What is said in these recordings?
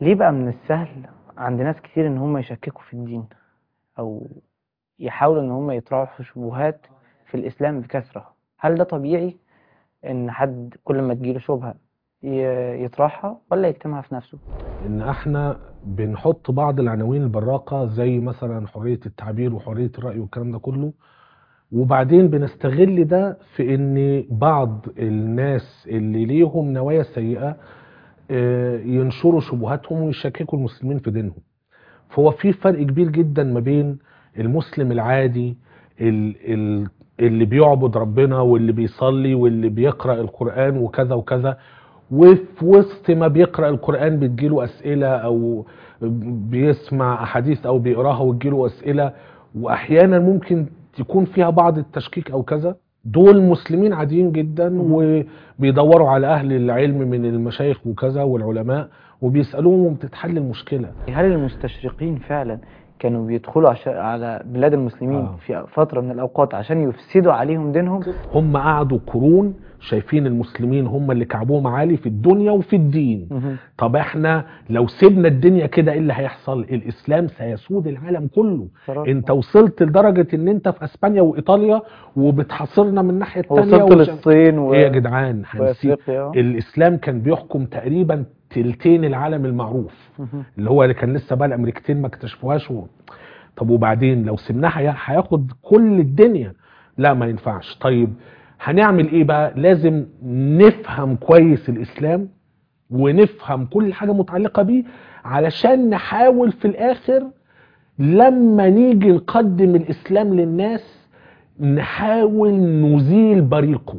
ليه بقى من السهل عند ناس كتير ان هم يشككوا في الدين او يحاولوا ان هم يطرحوا شبهات في الاسلام بكثرة؟ هل ده طبيعي ان حد كل ما تجيله شبهة يطرحها ولا يكتمها في نفسه؟ ان احنا بنحط بعض العناوين البراقة زي مثلا حرية التعبير وحرية الرأي والكلام ده كله، وبعدين بنستغل ده في ان بعض الناس اللي ليهم نوايا سيئة ينشروا شبهاتهم ويشككوا المسلمين في دينهم. فهو في فرق كبير جدا ما بين المسلم العادي ال- ال- اللي بيعبد ربنا واللي بيصلي واللي بيقرأ القرآن وكذا وكذا، وفي وسط ما بيقرأ القرآن بتجيله أسئلة أو بيسمع أحاديث أو بيقراها وتجيله أسئلة، وأحيانا ممكن تكون فيها بعض التشكيك أو كذا. دول مسلمين عاديين جدا مهم. وبيدوروا على أهل العلم من المشايخ وكذا والعلماء وبيسألوهم وبتتحل المشكلة. هل المستشرقين فعلا كانوا بيدخلوا على بلاد المسلمين آه. في فترة من الأوقات عشان يفسدوا عليهم دينهم؟ هم قعدوا قرون شايفين المسلمين هم اللي كعبهم عالي في الدنيا وفي الدين. مهم. طب احنا لو سيبنا الدنيا كده ايه اللي هيحصل؟ الاسلام سيسود العالم كله. انت صراحة وصلت لدرجة ان انت في اسبانيا وايطاليا وبتحاصرنا من الناحية التانية وصلت للصين ايه يا جدعان هنسيب؟ وأفريقيا. الاسلام كان بيحكم تقريبا تلتين العالم المعروف، مهم. اللي كان لسه بقى الامريكتين ما اكتشفوهاش طب وبعدين لو سيبناها هياخد كل الدنيا. لا ما ينفعش. طيب هنعمل ايه بقى؟ لازم نفهم كويس الاسلام ونفهم كل حاجة متعلقة بيه علشان نحاول في الاخر لما نيجي نقدم الاسلام للناس نحاول نزيل بريقه.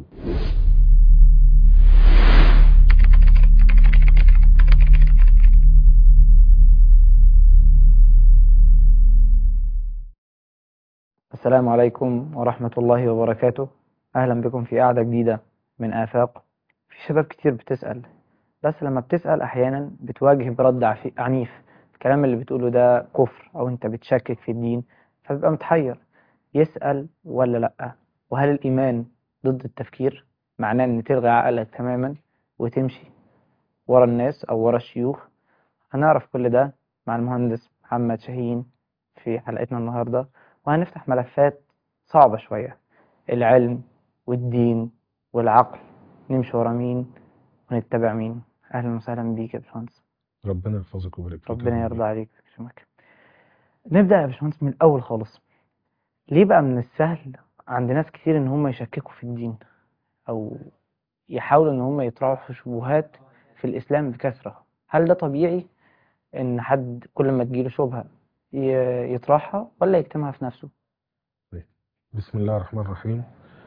السلام عليكم ورحمة الله وبركاته. أهلا بكم في قعدة جديدة من آفاق. في شباب كتير بتسأل، بس لما بتسأل أحيانا بتواجه برد عنيف. الكلام اللي بتقوله ده كفر أو أنت بتشكك في الدين، فبيبقى متحير يسأل ولا لأ. وهل الإيمان ضد التفكير؟ معناه إن تلغي عقلك تماما وتمشي ورا الناس أو ورا الشيوخ؟ هنعرف كل ده مع المهندس محمد شاهين في حلقتنا النهاردة، وهنفتح ملفات صعبة شوية: العلم والدين والعقل، نمشي ورا مين ونتبع مين؟ أهلا وسهلا بيك يا باشمهندس. ربنا يحفظك ويبارك فيك يا ربنا رب. يرضى عليك ويكرمك. نبدأ يا باشمهندس من الأول خالص. ليه بقى من السهل عند ناس كتير إن هم يشككوا في الدين أو يحاولوا إن هم يطرحوا شبهات في الإسلام بكثرة؟ هل ده طبيعي إن حد كل ما تجيله شبهة يطرحها ولا يكتمها في نفسه؟ بسم الله الرحمن الرحيم.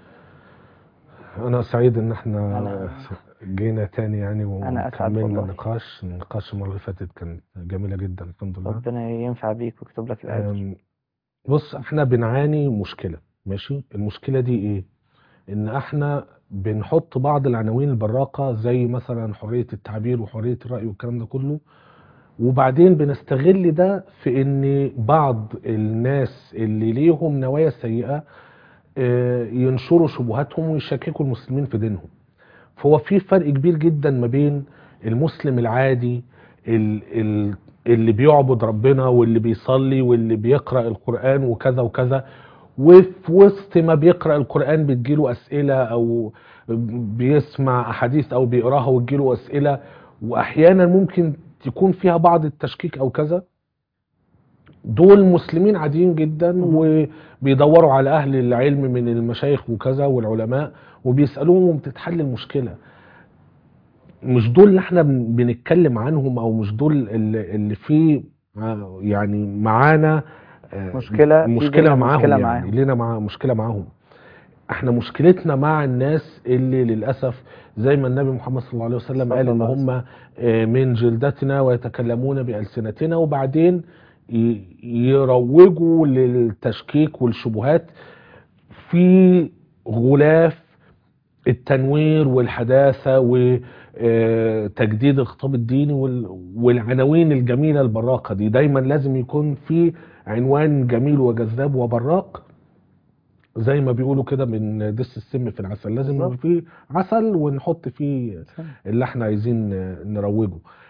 انا سعيد ان احنا أنا جينا تاني يعني أنا أسعد وكملنا والله. النقاش المره اللي فاتت كانت جميله جدا الحمد لله. ربنا ينفع بيك ويكتب لك الأجر. أم، بص احنا بنعاني مشكله. ماشي، المشكله دي ايه؟ ان احنا بنحط بعض العناوين البراقه زي مثلا حريه التعبير وحريه الراي والكلام ده كله، وبعدين بنستغل ده في ان بعض الناس اللي ليهم نوايا سيئه ينشروا شبهاتهم ويشككوا المسلمين في دينهم. فهو في فرق كبير جدا ما بين المسلم العادي اللي بيعبد ربنا واللي بيصلي واللي بيقرأ القرآن وكذا وكذا، وفي وسط ما بيقرأ القرآن بتجيله أسئلة أو بيسمع أحاديث أو بيقراها وتجيله أسئلة، وأحيانا ممكن تكون فيها بعض التشكيك أو كذا. دول مسلمين عاديين جدا مهم. وبيدوروا على أهل العلم من المشايخ وكذا والعلماء وبيسألوهم وبتتحل المشكلة. مش دول اللي احنا بنتكلم عنهم، او مش دول اللي في يعني معانا مشكلة في مشكلة بينا معاهم، مشكلة يعني معاهم. لنا مع مشكلة معاهم. احنا مشكلتنا مع الناس اللي للأسف زي ما النبي محمد صلى الله عليه وسلم قال صلى ان الله عليه وسلم. هم من جلدتنا ويتكلمون بألسنتنا، وبعدين يروجوا للتشكيك والشبهات في غلاف التنوير والحداثة وتجديد الخطاب الديني والعناوين الجميلة البراقة دي. دايما لازم يكون في عنوان جميل وجذاب وبراق، زي ما بيقولوا كده من دس السم في العسل. لازم يبقى بالظبط. فيه عسل ونحط فيه اللي احنا عايزين نروجه.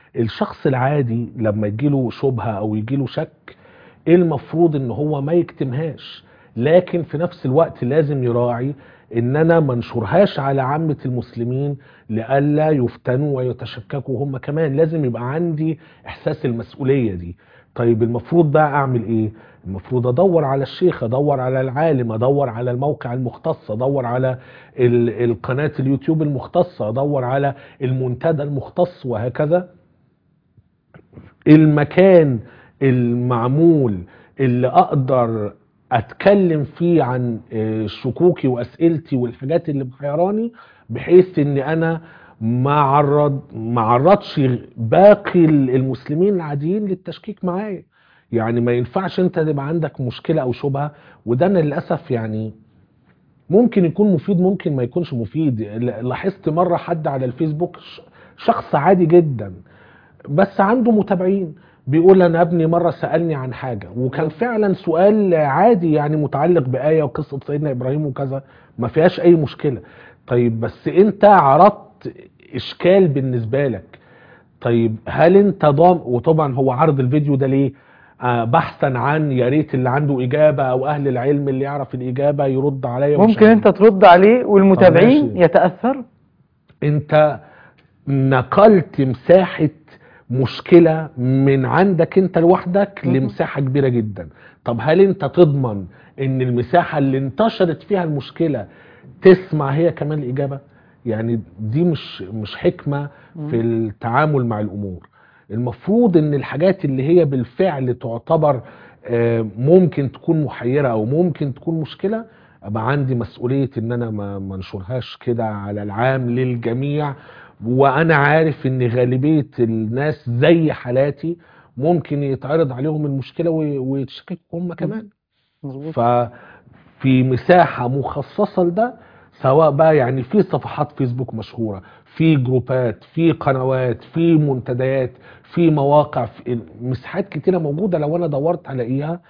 الشخص العادي لما يجيله شبهة او يجيله شك، ايه المفروض ان هو ما يكتمهاش، لكن في نفس الوقت لازم يراعي ان انا منشرهاش على عامة المسلمين لئلا يفتنوا ويتشككوا هم كمان. لازم يبقى عندي احساس المسؤولية دي. طيب المفروض بقى اعمل ايه؟ المفروض ادور على الشيخ، ادور على العالم، ادور على الموقع المختص، ادور على القناة اليوتيوب المختصة، ادور على المنتدى المختص، وهكذا. المكان المعمول اللي اقدر اتكلم فيه عن شكوكي واسئلتي والحاجات اللي محيراني، بحيث ان انا ما عرضش باقي المسلمين العاديين للتشكيك معايا. يعني ما ينفعش انت تبقى عندك مشكلة او شبهة، وده انا للاسف يعني ممكن يكون مفيد ممكن ما يكونش مفيد. لاحظت مرة حد على الفيسبوك، شخص عادي جدا بس عنده متابعين، بيقول انا ابني مرة سألني عن حاجة، وكان فعلا سؤال عادي يعني متعلق بآية وقصة سيدنا ابراهيم وكذا، ما فيهاش اي مشكلة. طيب بس انت عرضت اشكال بالنسبة لك، طيب هل انت وطبعا هو عرض الفيديو ده ليه؟ بحثا عن يا ريت اللي عنده اجابة او اهل العلم اللي يعرف الاجابة يرد عليا. ممكن انت ترد عليه طب والمتابعين ماشي، يتأثروا. انت نقلت مساحة مشكلة من عندك انت لوحدك لمساحة كبيرة جدا. طب هل انت تضمن ان المساحة اللي انتشرت فيها المشكلة تسمع هي كمان الإجابة؟ يعني دي مش حكمة في التعامل مع الأمور. المفروض ان الحاجات اللي هي بالفعل تعتبر ممكن تكون محيرة او ممكن تكون مشكلة، ابقى عندي مسؤولية ان انا ما منشرهاش كده على العام للجميع، وانا عارف ان غالبية الناس زي حالاتي ممكن يتعرض عليهم المشكلة ويتشككوا هم كمان. مظبوط. ففي مساحة مخصصة لده، سواء بقى يعني في صفحات فيسبوك مشهورة، في جروبات، في قنوات، في منتديات، في مواقع، في مساحات كتيرة موجودة لو انا دورت عليها.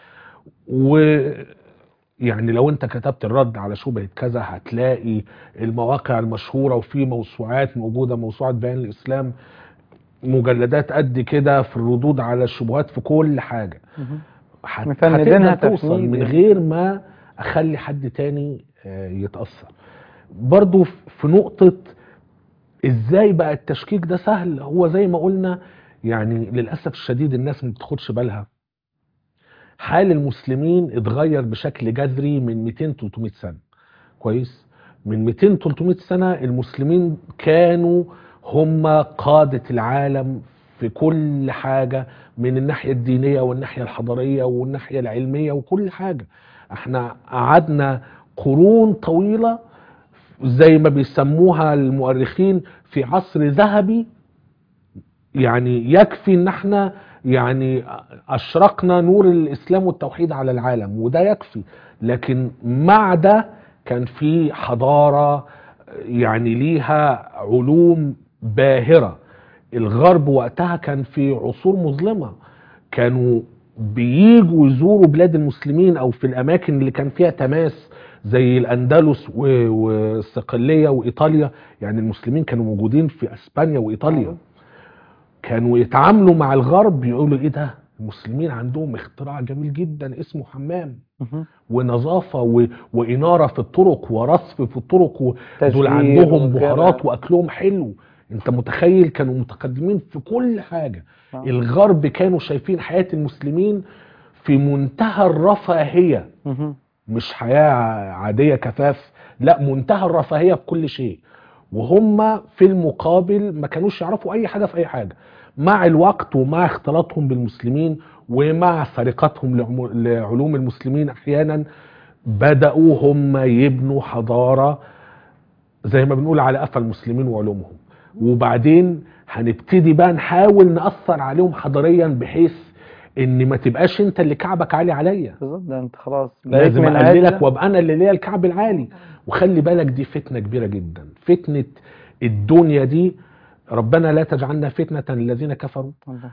ويعني لو انت كتبت الرد على شبهة كذا هتلاقي المواقع المشهورة، وفي موسوعات موجودة، موسوعة بيان الإسلام، مجلدات قد كده في الردود على الشبهات في كل حاجة. مفندينها هتقدر توصل تفنيد من يعني. غير ما اخلي حد تاني يتأثر. برضو في نقطة ازاي بقى التشكيك ده سهل، هو زي ما قلنا يعني للأسف الشديد الناس ما بتاخدش بالها. حال المسلمين اتغير بشكل جذري من 200-300 سنة. كويس؟ من 200-300 سنة المسلمين كانوا هم قادة العالم في كل حاجة، من الناحية الدينية والناحية الحضارية والناحية العلمية وكل حاجة. احنا قعدنا قرون طويلة زي ما بيسموها المؤرخين في عصر ذهبي، يعني يكفي ان احنا يعني اشرقنا نور الاسلام والتوحيد على العالم، وده يكفي. لكن مع ده كان في حضارة يعني ليها علوم باهرة. الغرب وقتها كان في عصور مظلمة، كانوا بييجوا يزوروا بلاد المسلمين او في الاماكن اللي كان فيها تماس زي الاندلس والصقلية وايطاليا. يعني المسلمين كانوا موجودين في اسبانيا وايطاليا، كانوا يتعاملوا مع الغرب يقولوا ايه ده، المسلمين عندهم اختراع جميل جدا اسمه حمام ونظافة وإنارة في الطرق ورصف في الطرق، ودول تشجير عندهم وغيرها. بهارات وأكلهم حلو. انت متخيل كانوا متقدمين في كل حاجة. آه. الغرب كانوا شايفين حياة المسلمين في منتهى الرفاهية، مش حياة عادية كفاف، لا منتهى الرفاهية في كل شيء. وهم في المقابل ما كانوش يعرفوا اي حاجة في اي حاجة. مع الوقت ومع اختلاطهم بالمسلمين ومع سرقتهم لعلوم المسلمين احيانا، بدأوا هم يبنوا حضارة زي ما بنقول على قفا المسلمين وعلومهم. وبعدين هنبتدي بقى نحاول نأثر عليهم حضاريا، بحيث ان ما تبقاش انت اللي كعبك عالي عليا، بالظبط. ده انت خلاص بقيت لازم من اقللك أجل. وابقى انا اللي ليا الكعب العالي. وخلي بالك دي فتنة كبيرة جدا، فتنة الدنيا دي. ربنا لا تجعلنا فتنة للذين كفروا. الله.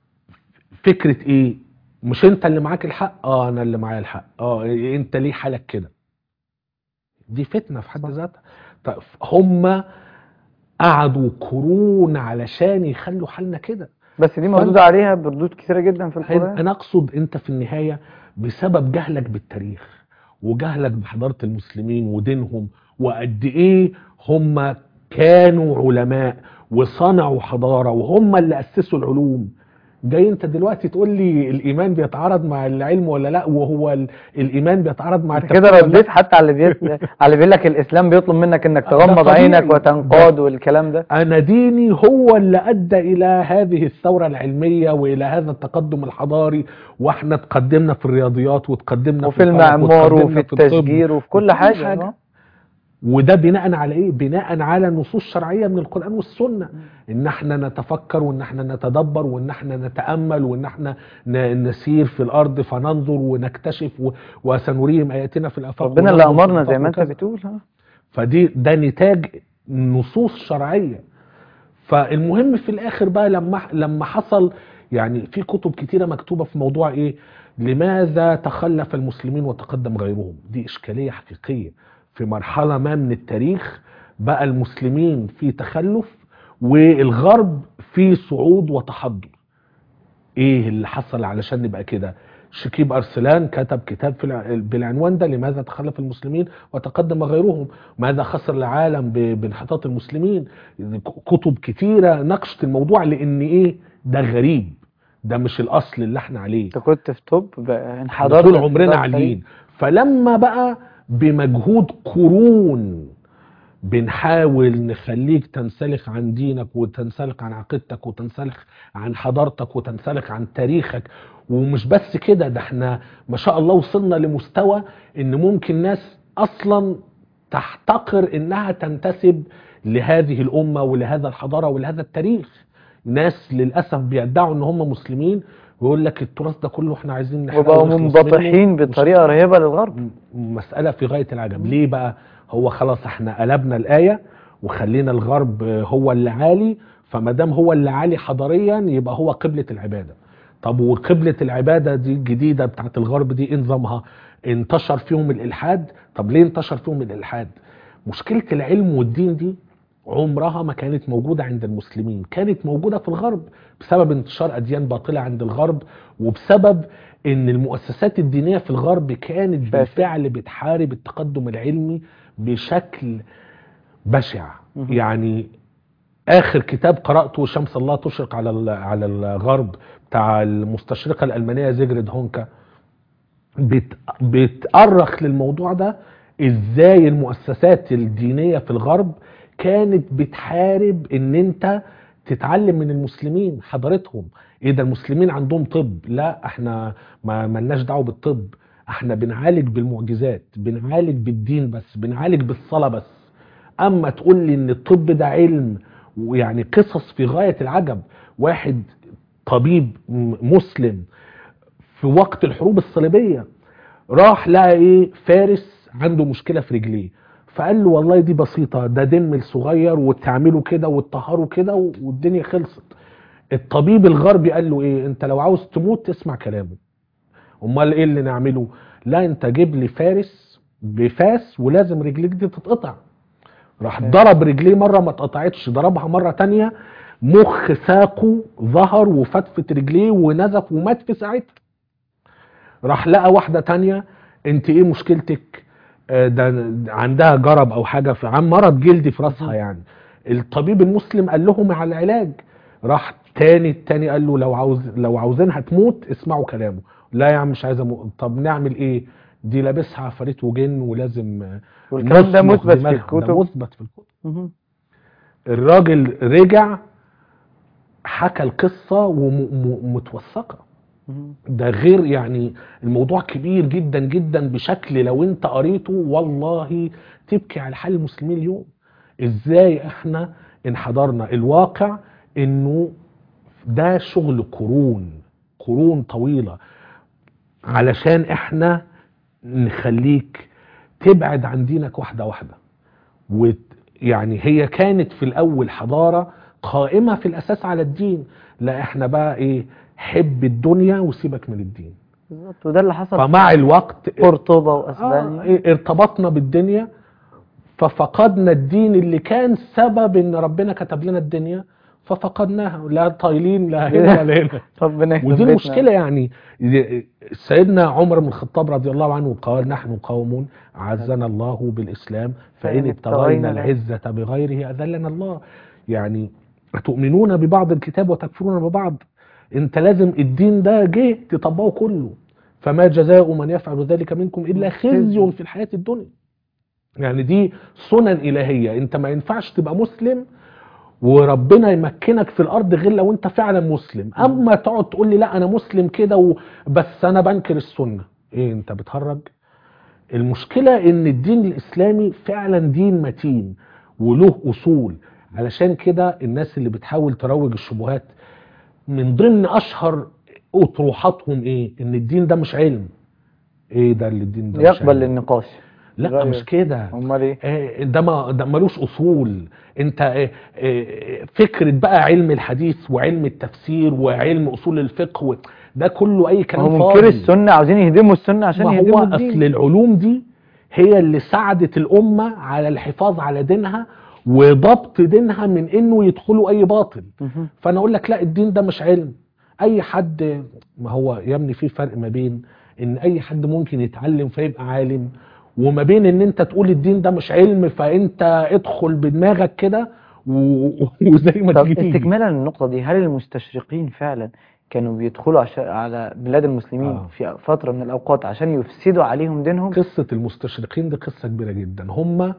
فكرة ايه؟ مش انت اللي معاك الحق، انا اللي معايا الحق، انت ليه حالك كده؟ دي فتنة في حد صح. ذاتها. طيب هم قعدوا قرون علشان يخلوا حالنا كده. بس دي مردود عليها بردود كثيرة جدا في القرآن. انا اقصد انت في النهاية بسبب جهلك بالتاريخ وجهلك بحضارة المسلمين ودينهم، وقد ايه هم كانوا علماء وصنعوا حضارة وهم اللي اسسوا العلوم. جاي انت دلوقتي تقول لي الايمان بيتعارض مع العلم ولا لا، وهو الايمان بيتعارض مع انت التفكير كده ولا لا؟ رديت حتى على على اللي بيقول لك الاسلام بيطلب منك انك ده تغمض طبيعي. عينك وتنقاد والكلام ده. انا ديني هو اللي ادى الى هذه الثورة العلمية والى هذا التقدم الحضاري، واحنا تقدمنا في الرياضيات وتقدمنا وفي في الفلك المعمار وفي وتقدمنا في الطب التشجير وفي كل حاجة. اه. وده بناء على ايه؟ بناء على نصوص شرعية من القرآن والسنة، ان احنا نتفكر وان احنا نتدبر وان احنا نتأمل وان احنا نسير في الارض فننظر ونكتشف وسنريهم اياتنا في الافاق ربنا اللي وننظر في امرنا الآفاق زي ما انت وكذا. بتقول. ده نتاج نصوص شرعية. فالمهم في الاخر بقى لما حصل، يعني في كتب كتيرة مكتوبة في موضوع ايه؟ لماذا تخلف المسلمين وتقدم غيرهم؟ دي اشكالية حقيقية. في مرحلة ما من التاريخ بقى المسلمين في تخلف والغرب في صعود وتحضر. ايه اللي حصل علشان نبقى كده؟ شكيب ارسلان كتب كتاب بالعنوان ده، لماذا تخلف المسلمين وتقدم غيرهم؟ ماذا خسر العالم بانحطاط المسلمين؟ كتب كتيرة ناقشت الموضوع، لان ايه؟ ده غريب، ده مش الاصل اللي احنا عليه. انت كنت في توب احنا انحدرت طول عمرنا انحدار عاليين. سريع. فلما بقى بمجهود قرون بنحاول نخليك تنسلخ عن دينك وتنسلخ عن عقيدتك وتنسلخ عن حضارتك وتنسلخ عن تاريخك، ومش بس كده، ده احنا ما شاء الله وصلنا لمستوى ان ممكن ناس اصلا تحتقر انها تنتسب لهذه الامة ولهذا الحضارة ولهذا التاريخ. ناس للأسف بيدعوا ان هم مسلمين ويقول لك التراث ده كله احنا عايزين نحرقه وبقوا ونخلص منبطحين منه. بطريقة رهيبة للغرب. مسألة في غاية العجب. ليه بقى؟ هو خلاص احنا قلبنا الآية وخلينا الغرب هو اللي عالي، فما دام هو اللي عالي حضاريا يبقى هو قبلة العبادة. طب وقبلة العبادة دي الجديدة بتاعت الغرب دي انظمها انتشر فيهم الإلحاد. طب ليه انتشر فيهم الإلحاد؟ مشكلة العلم والدين دي عمرها ما كانت موجودة عند المسلمين، كانت موجودة في الغرب بسبب انتشار أديان باطلة عند الغرب، وبسبب ان المؤسسات الدينية في الغرب كانت بالفعل بتحارب التقدم العلمي بشكل بشع. يعني اخر كتاب قرأته شمس الله تشرق على الغرب بتاع المستشرقة الألمانية زيجريد هونكا بتأرخ للموضوع ده، ازاي المؤسسات الدينية في الغرب كانت بتحارب ان انت تتعلم من المسلمين حضارتهم. ايه ده المسلمين عندهم طب؟ لا احنا ما ملناش دعوه بالطب، احنا بنعالج بالمعجزات، بنعالج بالدين بس، بنعالج بالصلاة بس. اما تقول لي ان الطب ده علم، ويعني قصص في غاية العجب. واحد طبيب مسلم في وقت الحروب الصليبية راح لقى ايه؟ فارس عنده مشكلة في رجليه، فقال له والله دي بسيطة، ده دم صغير وتعمله كده وتطهره كده والدنيا خلصت. الطبيب الغربي قال له ايه؟ انت لو عاوز تموت تسمع كلامه. امال ايه اللي نعمله؟ لا انت جيب لي فارس بفاس ولازم رجليك دي تتقطع. راح ضرب رجليه مرة ما اتقطعتش، ضربها مرة تانية مخ ساقه ظهر وفتفت رجليه ونزف ومات في ساعتها. راح لقى واحدة تانية، انت ايه مشكلتك؟ ده عندها جرب او حاجة في عن مرض جلدي في راسها يعني. الطبيب المسلم قال لهم على العلاج. راح التاني قال له لو عاوزينها تموت اسمعوا كلامه. لا يا عم مش عايز اموت. طب نعمل ايه؟ دي لابسها عفاريت وجن ولازم والكلام ده نصمغ مثبت في دماغها. ده الكتب. مثبت في الكتب. الراجل رجع حكى القصة ومتوثقة. ده غير يعني الموضوع كبير جدا جدا بشكل لو انت قريته والله تبكي على حال المسلمين اليوم. ازاي احنا انحدرنا؟ الواقع انه ده شغل قرون طويلة علشان احنا نخليك تبعد عن دينك واحدة واحدة. ويعني هي كانت في الاول حضارة قائمة في الاساس على الدين، لا احنا بقى ايه؟ حب الدنيا وسيبك من الدين. بالظبط. وده اللي حصل فمع الوقت قرطبة واسبانيا. ارتبطنا بالدنيا ففقدنا الدين اللي كان سبب ان ربنا كتب لنا الدنيا، ففقدناها، لا طايلين لا هنا ولا هنا. ربنا ودي يثبتنا. المشكلة يعني. سيدنا عمر بن الخطاب رضي الله عنه قال: نحن قوم عزنا الله بالإسلام فإن ابتغينا العزة بغيره أذلنا الله. يعني تؤمنون ببعض الكتاب وتكفرون ببعض. انت لازم الدين ده جه تطبقه كله. فما جزاء من يفعل ذلك منكم إلا خزي في الحياة الدنيا. يعني دي سنن إلهية. انت ما ينفعش تبقى مسلم وربنا يمكنك في الارض غير لو انت فعلا مسلم. اما تقعد تقول لي لا انا مسلم كده بس انا بنكر السنة، ايه انت بتهرج؟ المشكلة ان الدين الاسلامي فعلا دين متين وله اصول. علشان كده الناس اللي بتحاول تروج الشبهات من ضمن اشهر اطروحاتهم ايه؟ ان الدين ده مش علم. ايه ده اللي الدين ده مش يقبل علم؟ النقاش. لا مش كده. امال ايه؟ ده ملوش اصول. انت فكرة بقى علم الحديث وعلم التفسير وعلم اصول الفقه ده كله اي كلام هم فاضي. منكر السنة عاوزين يهدموا السنة عشان ما يهدموا هو الدين. اصل العلوم دي هي اللي ساعدت الامة على الحفاظ على دينها وضبط دينها من انه يدخلوا اي باطل. فانا اقول لك لا الدين ده مش علم. اي حد، ما هو يا ابني في فرق ما بين ان اي حد ممكن يتعلم فيبقى عالم، وما بين ان انت تقول الدين ده مش علم فانت ادخل بدماغك كده وزي ما طب تيجي. استكمالا للنقطة دي، هل المستشرقين فعلا كانوا بيدخلوا على بلاد المسلمين في فترة من الأوقات عشان يفسدوا عليهم دينهم؟ قصة المستشرقين دي قصة كبيرة جدا. هم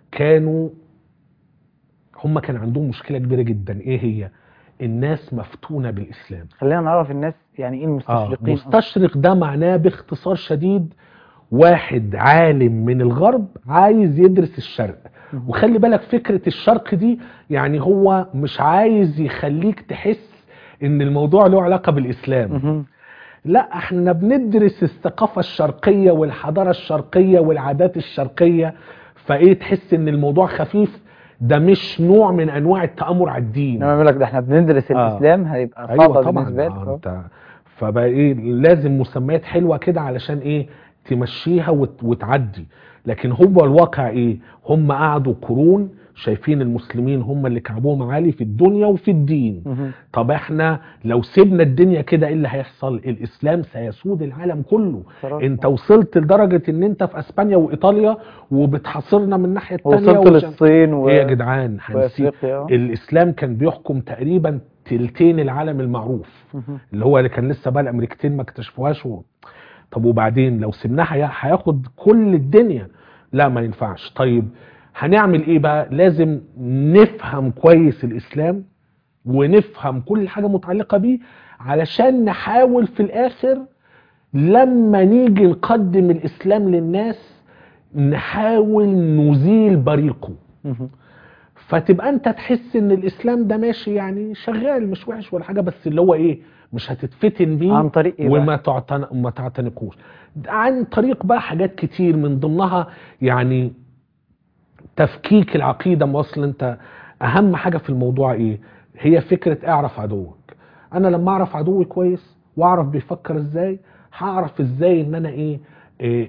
كان عندهم مشكلة كبيرة جدا. ايه هي؟ الناس مفتونة بالإسلام. خلينا نعرف الناس يعني ايه المستشرقين. مستشرق ده معناه باختصار شديد واحد عالم من الغرب عايز يدرس الشرق. وخلي بالك فكرة الشرق دي يعني هو مش عايز يخليك تحس ان الموضوع له علاقة بالإسلام. لا احنا بندرس الثقافة الشرقية والحضارة الشرقية والعادات الشرقية، فايه تحس ان الموضوع خفيف. ده مش نوع من انواع التآمر على الدين. انا بقول لك ده احنا بندرس الاسلام هيبقى صعب أيوة بالنسبه طبعا. لك. فبقى ايه لازم مسميات حلوة كده علشان ايه تمشيها وتعدي. لكن هو الواقع ايه؟ هم قعدوا قرون شايفين المسلمين هم اللي كعبهم عالي في الدنيا وفي الدين. طب احنا لو سيبنا الدنيا كده ايه اللي هيحصل؟ الاسلام سيسود العالم كله. انت وصلت لدرجة ان انت في اسبانيا وايطاليا وبتحاصرنا من الناحية التانية. وصلت للصين ايه يا جدعان وافريقيا. الاسلام كان بيحكم تقريبا تلتين العالم المعروف اللي هو اللي كان لسه بقى الامريكتين ما اكتشفوهاش طب وبعدين لو سيبناها هياخد كل الدنيا. لا ما ينفعش. طيب هنعمل ايه بقى؟ لازم نفهم كويس الاسلام ونفهم كل حاجة متعلقة بيه علشان نحاول في الاخر لما نيجي نقدم الاسلام للناس نحاول نزيل بريقه. فتبقى انت تحس ان الاسلام ده ماشي يعني شغال مش وحش ولا حاجة، بس اللي هو ايه مش هتتفتن بيه عن طريق ايه وما تعتنقوش عن طريق بقى حاجات كتير من ضمنها يعني تفكيك العقيدة. موصل انت اهم حاجة في الموضوع ايه؟ هي فكرة اعرف عدوك. انا لما اعرف عدوي كويس واعرف بيفكر ازاي هعرف ازاي ان انا إيه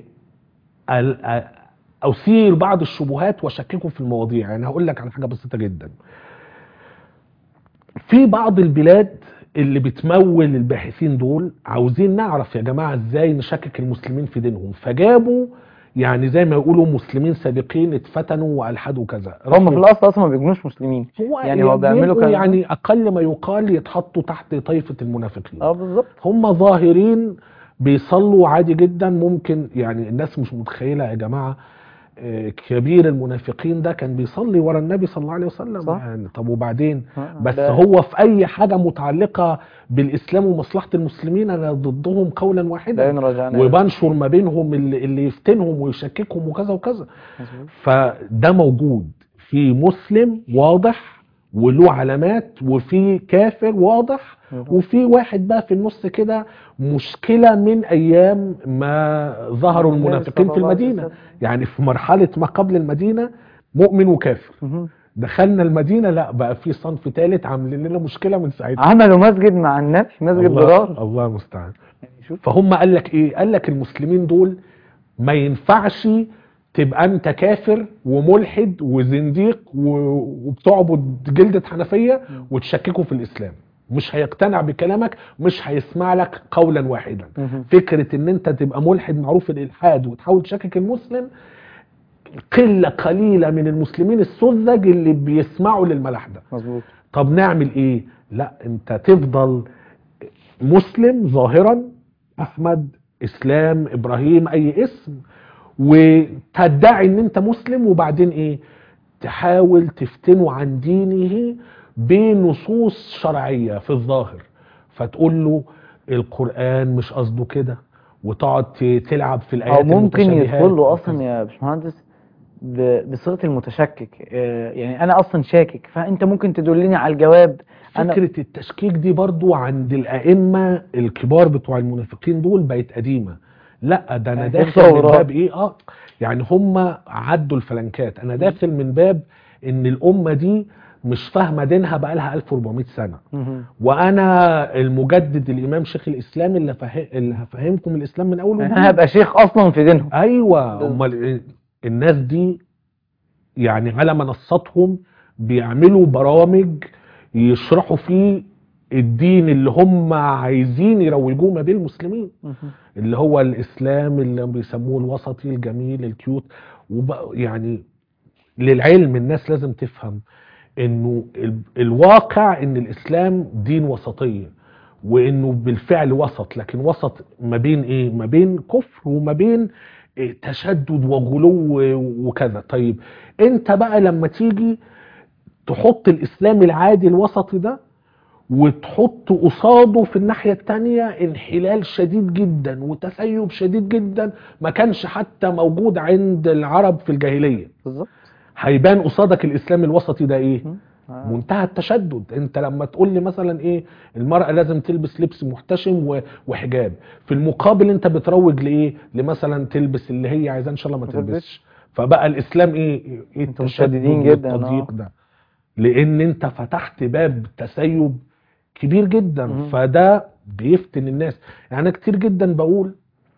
اثير بعض الشبهات واشككه في المواضيع. يعني هقول لك على حاجة بسيطة جدا. في بعض البلاد اللي بتمول الباحثين دول عاوزين نعرف يا جماعة ازاي نشكك المسلمين في دينهم، فجابوا يعني زي ما يقولوا مسلمين سابقين اتفتنوا والحدوا كذا. هم في الاصل اصلا ما بيكونوش مسلمين. يعني هو بيعملوا كده يعني اقل ما يقال يتحطوا تحت طائفة المنافقين. بالظبط. هم ظاهرين بيصلوا عادي جدا. ممكن يعني الناس مش متخيلة يا جماعة كبير المنافقين ده كان بيصلي ورا النبي صلى الله عليه وسلم. صح. يعني طب وبعدين بس هو في اي حاجة متعلقة بالاسلام ومصلحة المسلمين انا ضدهم قولا واحدا وبنشر ما بينهم اللي يفتنهم ويشككهم وكذا وكذا. فده موجود في مسلم واضح وله علامات وفي كافر واضح وفي واحد بقى في النص كده مشكلة من ايام ما ظهروا المنافقين في المدينة. يعني في مرحلة ما قبل المدينة مؤمن وكافر. دخلنا المدينة لا بقى في صنف ثالث عاملين لنا مشكلة من ساعتها. عملوا مسجد مع النبي مسجد ضرار. الله المستعان. فهم قال لك ايه؟ قال لك المسلمين دول ما ينفعش تبقى انت كافر وملحد وزنديق وبتعبد جلدة حنفية وتشككه في الاسلام. مش هيقتنع بكلامك، مش هيسمع لك قولا واحدا. فكرة ان انت تبقى ملحد معروف الالحاد وتحاول تشكك المسلم، قلة قليلة من المسلمين السذج اللي بيسمعوا للملح ده. مظبوط. طب نعمل ايه؟ لا، انت تفضل مسلم ظاهرا، احمد، اسلام، ابراهيم، اي اسم، وتدعي ان انت مسلم، وبعدين ايه؟ تحاول تفتنه عن دينه بنصوص شرعية في الظاهر، فتقول له القرآن مش قصده كده، وتقعد تلعب في الآيات او ممكن المتشابهات يدخل له أو اصلا كذا. يا باشمهندس بصيغه المتشكك. يعني انا اصلا شاكك، فانت ممكن تدلني على الجواب. انا فكرة التشكيك دي برضو عند الأئمة الكبار بتوع المنافقين دول بقت قديمة. لا، ده أنا يعني داخل من ثورة. باب إيه؟ يعني هم عدوا الفلنكات. أنا داخل من باب إن الأمة دي مش فاهمة دينها بقالها 1400 سنة، وأنا المجدد الإمام شيخ الإسلام اللي هفهمكم الإسلام من أول يعني وجديد. انا هبقى شيخ اصلا في دينهم. أيوة، أمال الناس دي يعني على منصاتهم بيعملوا برامج يشرحوا فيه الدين اللي هم عايزين يروجوه ما بين المسلمين، اللي هو الإسلام اللي بيسموه الوسطي الجميل الكيوت. يعني للعلم الناس لازم تفهم انه الواقع ان الإسلام دين وسطية، وانه بالفعل وسط، لكن وسط ما بين ايه؟ ما بين كفر وما بين تشدد وغلو وكذا. طيب انت بقى لما تيجي تحط الاسلام العادي الوسطي ده وتحط قصاده في الناحية التانية انحلال شديد جدا وتسيب شديد جدا ما كانش حتى موجود عند العرب في الجاهلية، بالظبط. هيبان قصادك الاسلام الوسطي ده ايه؟ منتهى التشدد. انت لما تقول لي مثلا ايه؟ المرأة لازم تلبس لبس محتشم وحجاب، في المقابل انت بتروج لايه؟ لمثلا تلبس اللي هي عايزاه، ان شاء الله ما تلبسش. فبقى الاسلام ايه انتوا التشدد مشددين جدا. والتضييق ده؟ لان انت فتحت باب تسيب كبير جدا، فده بيفتن الناس. يعني انا كتير جدا بقول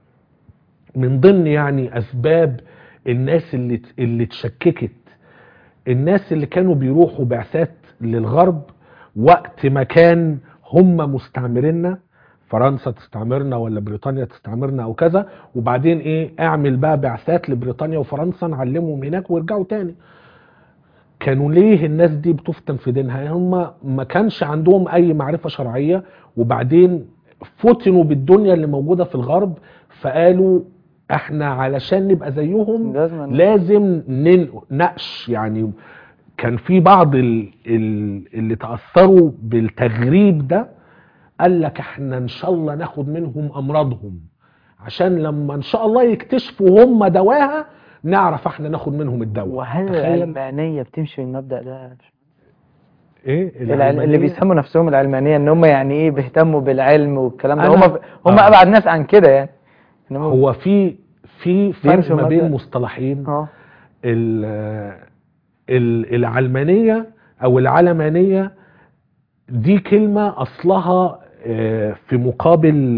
من ضمن يعني اسباب الناس اللي اتشككت، الناس اللي كانوا بيروحوا بعثات للغرب وقت ما كان هم مستعمريننا، فرنسا تستعمرنا ولا بريطانيا تستعمرنا او كذا، وبعدين ايه؟ اعمل بقى بعثات لبريطانيا وفرنسا نعلمهم هناك ويرجعوا تاني. كانوا ليه الناس دي بتفتن في دينها؟ هم ما كانش عندهم اي معرفة شرعية، وبعدين فتنوا بالدنيا اللي موجودة في الغرب، فقالوا احنا علشان نبقى زيهم لازم ننقش. يعني كان في بعض اللي تأثروا بالتغريب ده قال لك احنا ان شاء الله ناخد منهم امراضهم، عشان لما ان شاء الله يكتشفوا هم دواها نعرف احنا ناخد منهم الدواء. وهل العلمانية بتمشي بالمبدأ ده؟ ايه اللي بيسموا نفسهم العلمانية، ان هم يعني ايه بيهتموا بالعلم والكلام ده، هم ابعد ناس عن كده يعني. هو في فرق ما بين مصطلحين. العلمانية او العلمانية دي كلمة اصلها في مقابل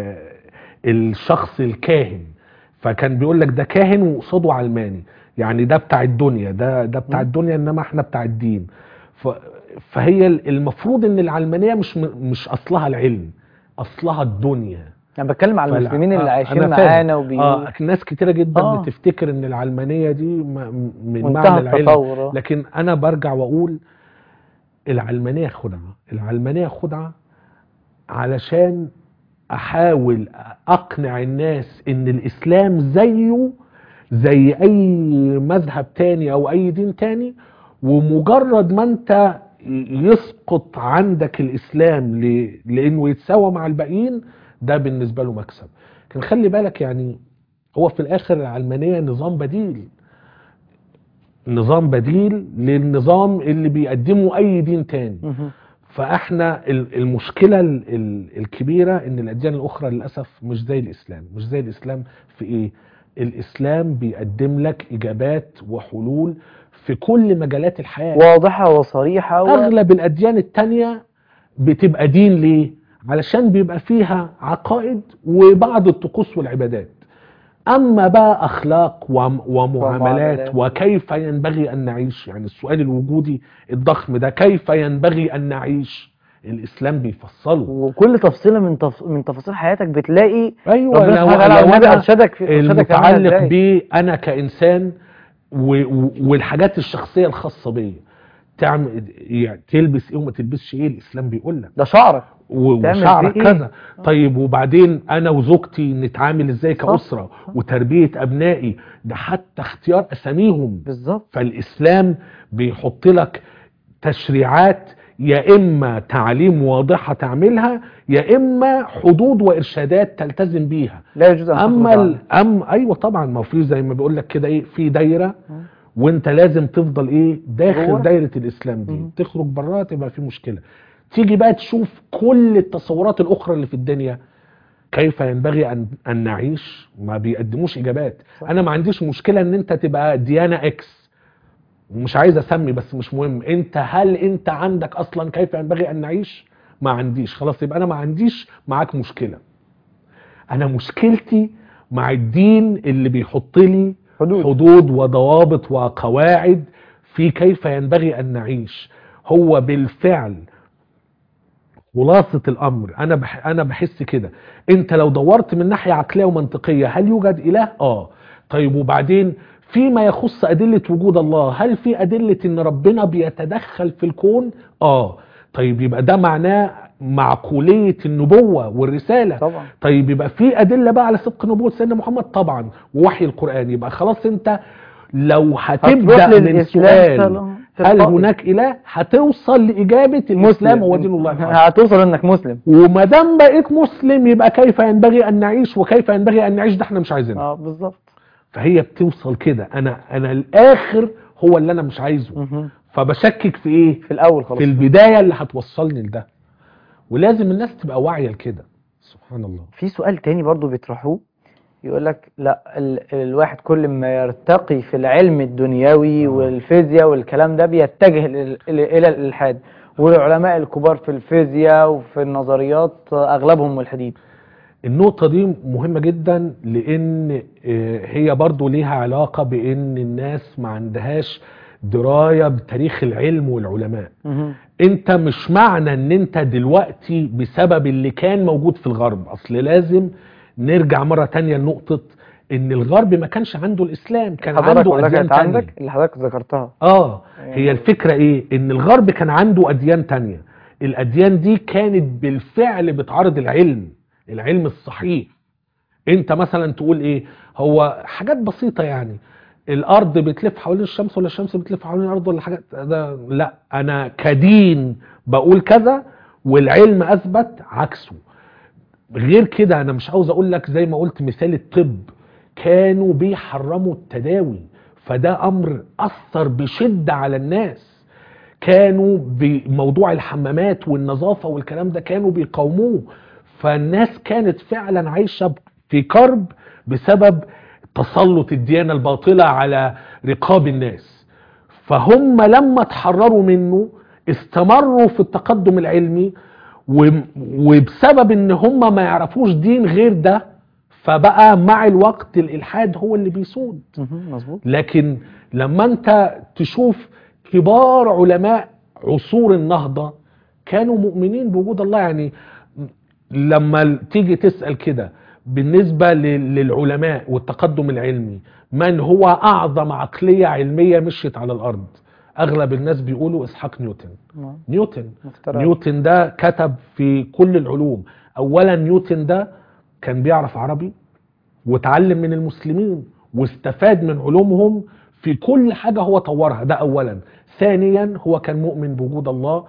الشخص الكاهن، فكان بيقول لك ده كاهن وقصاده علماني، يعني ده بتاع الدنيا، ده بتاع الدنيا، انما احنا بتاع الدين. فهي المفروض ان العلمانية مش اصلها العلم، اصلها الدنيا. انا بتكلم على المسلمين اللي عايشين معانا ناس كتيرة جدا بتفتكر ان العلمانية دي من معنى العلم، لكن انا برجع واقول العلمانية خدعة. العلمانية خدعة علشان احاول اقنع الناس ان الاسلام زيه زي اي مذهب تاني او اي دين تاني، ومجرد ما انت يسقط عندك الاسلام لانه يتساوى مع الباقيين، ده بالنسبة له مكسب. كان خلي بالك يعني هو في الاخر العلمانية نظام بديل للنظام اللي بيقدمه اي دين تاني. فاحنا المشكلة الكبيرة ان الاديان الاخرى للأسف مش زي الاسلام في ايه؟ الاسلام بيقدم لك اجابات وحلول في كل مجالات الحياة واضحة وصريحة. اغلب الاديان التانية بتبقى دين ليه؟ علشان بيبقى فيها عقائد وبعض الطقوس والعبادات. اما بقى اخلاق ومعاملات ومعاملات. وكيف ينبغي ان نعيش، يعني السؤال الوجودي الضخم ده كيف ينبغي ان نعيش، الاسلام بيفصله. وكل تفصيلة من تفاصيل حياتك بتلاقي ايوه، ربنا سبحانه وتعالى لو والنبي انا ارشدك تعملها المتعلق ازاي. بي انا كانسان والحاجات الشخصيه الخاصه بيا، تعمل يعني تلبس ايه وما تلبسش ايه، الاسلام بيقول لك. ده شعرك تعمل فيه وشعرك ايه. كذا. طيب وبعدين انا وزوجتي نتعامل ازاي صح. كأسرة، وتربية ابنائي، ده حتى اختيار اساميهم. بالظبط. فالاسلام بيحط لك تشريعات، يا اما تعليم واضحة تعملها، يا اما حدود وارشادات تلتزم بيها. لا يجوز ان تخرج عنه. ايوه طبعا، ما هو في زي ما بيقول لك كده ايه، في دايره وانت لازم تفضل ايه داخل جوه. دايره الاسلام دي. تخرج براها تبقى في مشكله. تيجي بقى تشوف كل التصورات الاخرى اللي في الدنيا، كيف ينبغي ان نعيش، ما بيقدموش اجابات. صح. انا ما عنديش مشكله ان انت تبقى ديانه اكس، ومش عايز اسمي بس مش مهم، هل انت عندك اصلا كيف ينبغي ان نعيش؟ ما عنديش، خلاص يبقى انا ما عنديش معاك مشكله. انا مشكلتي مع الدين اللي بيحط لي حدود وضوابط وقواعد في كيف ينبغي ان نعيش. هو بالفعل خلاصة الامر، انا بحس كده. انت لو دورت من ناحية عقلية ومنطقية، هل يوجد اله؟ طيب وبعدين فيما يخص ادلة وجود الله، هل في ادلة ان ربنا بيتدخل في الكون؟ طيب يبقى ده معناه معقولية النبوة والرسالة طبعا. طيب يبقى في ادلة بقى على صدق نبوة سيدنا محمد طبعا، ووحي القرآن. يبقى خلاص انت لو هتبدأ من سؤال هل هناك اله، هتوصل لاجابة الاسلام هو دين الله الحق. هتوصل انك مسلم. وما دام بقيت مسلم، يبقى كيف ينبغي ان نعيش، وكيف ينبغي ان نعيش ده احنا مش عايزينه. بالظبط. فهي بتوصل كده، انا الاخر هو اللي انا مش عايزه. فبشكك في ايه؟ في الاول خلاص، في البداية اللي هتوصلني لده. ولازم الناس تبقى واعية لكده. سبحان الله. في سؤال تاني برضو بيطرحوه، يقول لك لا الواحد كل ما يرتقي في العلم الدنيوي والفيزياء والكلام ده بيتجه الى الالحاد، والعلماء الكبار في الفيزياء وفي النظريات اغلبهم ملحدين. النقطة دي مهمة جدا، لان هي برضو ليها علاقة بان الناس ما عندهاش دراية بتاريخ العلم والعلماء. انت مش معنى ان انت دلوقتي بسبب اللي كان موجود في الغرب، اصل لازم نرجع مرة تانية لنقطة ان الغرب ما كانش عنده الاسلام، كان عنده اديان تانية. عندك اللي حضرتك ذكرتها. هي الفكرة ايه؟ ان الغرب كان عنده اديان تانية، الاديان دي كانت بالفعل بتعارض العلم الصحيح. انت مثلا تقول ايه؟ هو حاجات بسيطة يعني، الارض بتلف حوالين الشمس ولا الشمس بتلف حوالين الارض ولا حاجات ده، لا انا كدين بقول كذا والعلم اثبت عكسه. غير كده انا مش عاوز اقول لك زي ما قلت مثال الطب، كانوا بيحرموا التداوي، فده امر اثر بشدة على الناس. كانوا بموضوع الحمامات والنظافة والكلام ده كانوا بيقاوموه، فالناس كانت فعلا عايشة في كرب بسبب تسلط الديانة الباطلة على رقاب الناس. فهم لما تحرروا منه استمروا في التقدم العلمي، وبسبب ان هم ما يعرفوش دين غير ده، فبقى مع الوقت الالحاد هو اللي بيسود. مظبوط. لكن لما انت تشوف كبار علماء عصور النهضة كانوا مؤمنين بوجود الله. يعني لما تيجي تسأل كده بالنسبة للعلماء والتقدم العلمي، من هو أعظم عقلية علمية مشيت على الأرض؟ أغلب الناس بيقولوا إسحاق نيوتن. نيوتن ده كتب في كل العلوم. أولا نيوتن ده كان بيعرف عربي وتعلم من المسلمين واستفاد من علومهم في كل حاجة هو طورها، ده أولا. ثانيا هو كان مؤمن بوجود الله،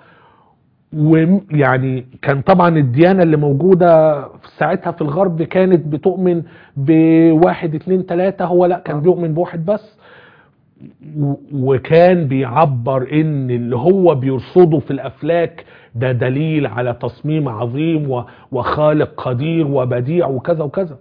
ويعني كان طبعا الديانة اللي موجودة في ساعتها في الغرب كانت بتؤمن بواحد اتنين تلاتة، هو لا كان بيؤمن بواحد بس. وكان بيعبر ان اللي هو بيرصده في الافلاك ده دليل على تصميم عظيم وخالق قدير وبديع وكذا وكذا.